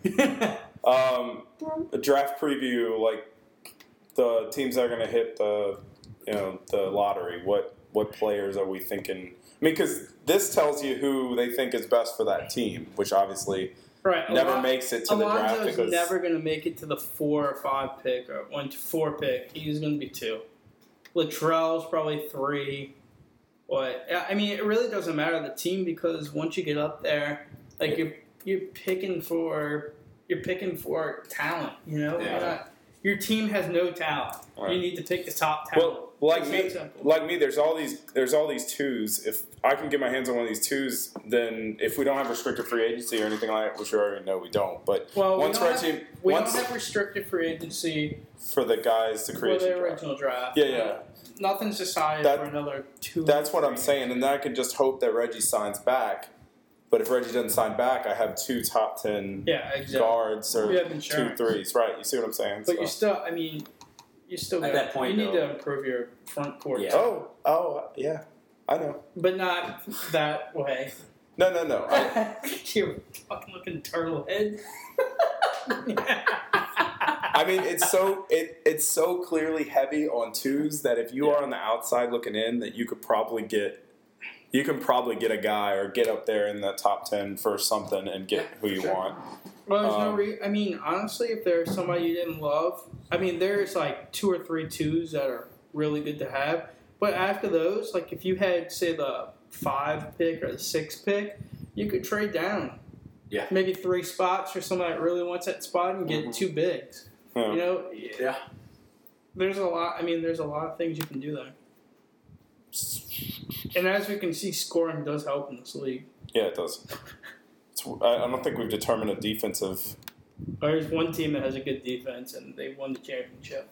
A draft preview, like the teams that are going to hit the lottery. What players are we thinking? I mean, because this tells you who they think is best for that team, which obviously never makes it to the draft. Alonzo's never going to make it to the 4 or 5 pick or 1 to 4 pick. He's going to be 2. Latrell's probably 3. But I mean, it really doesn't matter the team because once you get up there, like you're picking for talent. Your team has no talent. Right. You need to pick the top talent. Well, like me, there's all these twos. If I can get my hands on one of these twos, then if we don't have restricted free agency or anything like that, which we already know we don't. But we don't have restricted free agency for the guys to create for the original draft. Yeah. Nothing's decided for another 2. That's what I'm saying, and then I can just hope that Reggie signs back. But if Reggie doesn't sign back, I have 2 top 10 guards or 2 threes. Right, you see what I'm saying? But you still at that point, you need to improve your front court. Yeah. Oh, yeah, I know. But not that way. No. You're fucking looking turtle head. I mean, it's so clearly heavy on twos that if you are on the outside looking in, that you could probably get a guy or get up there in the top 10 for something and get who you want. Well, there's no reason. I mean, honestly, if there's somebody you didn't love, I mean, there's like 2 or 3 twos that are really good to have. But after those, like if you had, say, the 5 pick or the 6 pick, you could trade down. Yeah. Maybe 3 spots for somebody that really wants that spot and get 2 bigs. Yeah. Yeah. There's a lot. I mean, there's a lot of things you can do there. And as we can see, scoring does help in this league. Yeah, it does. I don't think we've determined a defensive. There's one team that has a good defense, and they won the championship.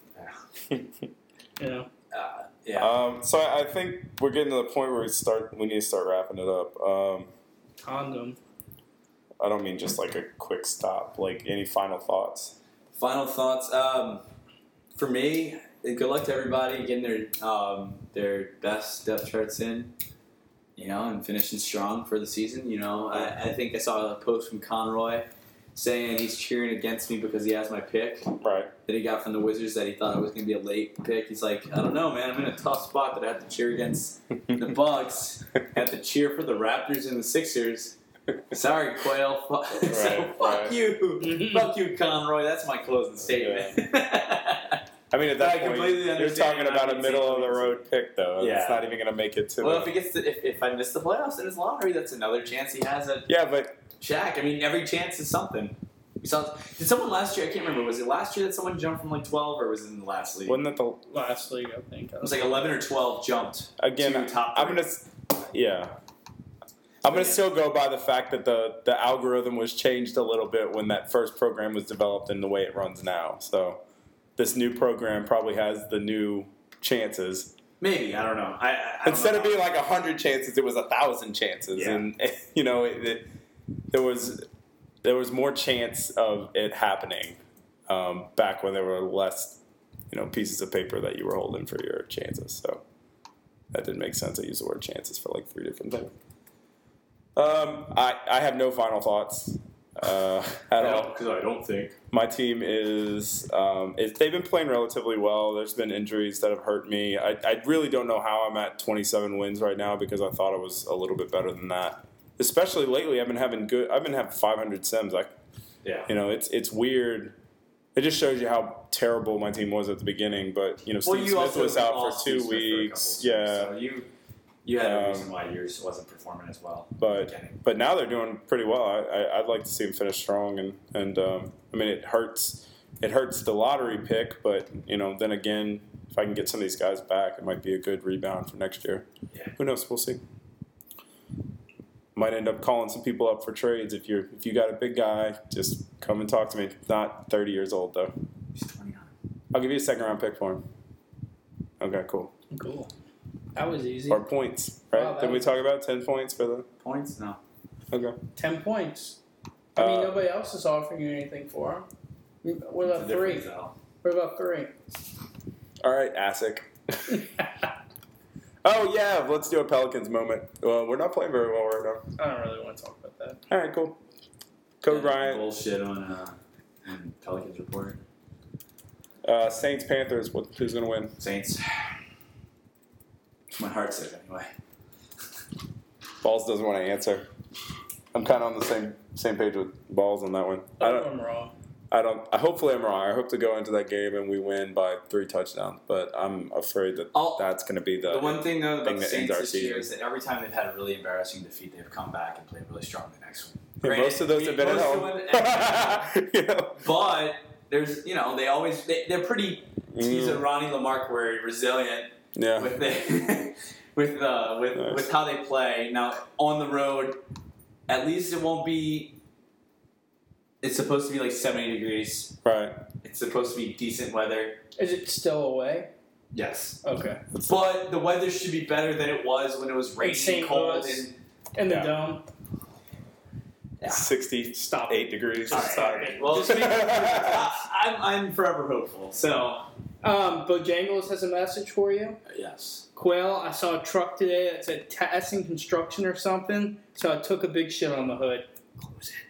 Yeah. So I think we're getting to the point where we need to start wrapping it up. Condom. I don't mean just like a quick stop. Like, any final thoughts? Final thoughts. For me, good luck to everybody getting their best depth charts in, and finishing strong for the season. I think I saw a post from Conroy saying he's cheering against me because he has my pick Right. that he got from the Wizards that he thought I was going to be a late pick. He's like, I don't know, man. I'm in a tough spot that I have to cheer against the Bucks. I have to cheer for the Raptors and the Sixers. Sorry, Quail. So fuck you. Fuck you, Conroy. That's my closing statement. I mean, at that I point, completely you're understand talking about a not middle of the road pick, though. Yeah. It's not even going to make it to. Well, if he gets if I miss the playoffs in his lottery, that's another chance he has at yeah, but Shaq. I mean, every chance is something. We saw. Did someone last year? I can't remember. Was it last year that someone jumped from like 12, or was it in the last league? wasn't it the Last league, I think. It was like 11 or 12 jumped. again? to top I'm three. gonna, yeah. I'm gonna still go by the fact that the algorithm was changed a little bit when that first program was developed and the way it runs now. So this new program probably has the new chances. Maybe, I don't know. I don't Instead know. of being like 100 chances, it was 1,000 chances, Yeah. and you know there was more chance of it happening back when there were less, pieces of paper that you were holding for your chances. So that didn't make sense. I used the word chances for like 3 different things. I have no final thoughts at all. because I don't think. My team is they've been playing relatively well. There's been injuries that have hurt me. I really don't know how I'm at 27 wins right now because I thought it was a little bit better than that. Especially lately, I've been having 500 sims. Yeah. It's weird. It just shows you how terrible my team was at the beginning. But Steve Smith was out for 2 weeks. So you had a reason why yours wasn't performing as well. But now they're doing pretty well. I'd like to see them finish strong, and I mean it hurts the lottery pick, but then again, if I can get some of these guys back, it might be a good rebound for next year. Yeah. Who knows? We'll see. Might end up calling some people up for trades. If you got a big guy, just come and talk to me. Not 30 years old though. He's 29. I'll give you a 2nd round pick for him. Okay, cool. Cool. That was easy. Or points, right? Wow, Did we talk about 10 points for the? Points? No. Okay. 10 points. I mean, nobody else is offering you anything for him. What about 3? What about 3? All right, ASIC. Oh, yeah, let's do a Pelicans moment. Well, we're not playing very well right now. I don't really want to talk about that. All right, cool. Kobe Bryant. Bullshit on Pelicans report. Saints, Panthers. Who's going to win? Saints. My heart says anyway. Balls doesn't want to answer. I'm kind of on the same page with Balls on that one. I'm wrong. Hopefully I'm wrong. I hope to go into that game and we win by 3 touchdowns, but I'm afraid that that's going to be the one thing though about the that Saints ends our this year season. is that every time they've had a really embarrassing defeat, they've come back and played really strong the next one. Yeah, most of those have been at home. But there's they're pretty teasing Ronnie Lamarck where resilient Yeah. with how they play. Now on the road, at least it won't be. It's supposed to be like 70 degrees. Right. It's supposed to be decent weather. Is it still away? Yes. Okay. But the weather should be better than it was when it was rainy St. and cold. Louis. In the Yeah. dome. Yeah. 68 degrees All outside. right. Well, I'm forever hopeful. So Bojangles has a message for you. yes. Quail, I saw a truck today that said Tassin Construction or something, so I took a big shit on the hood. Close it.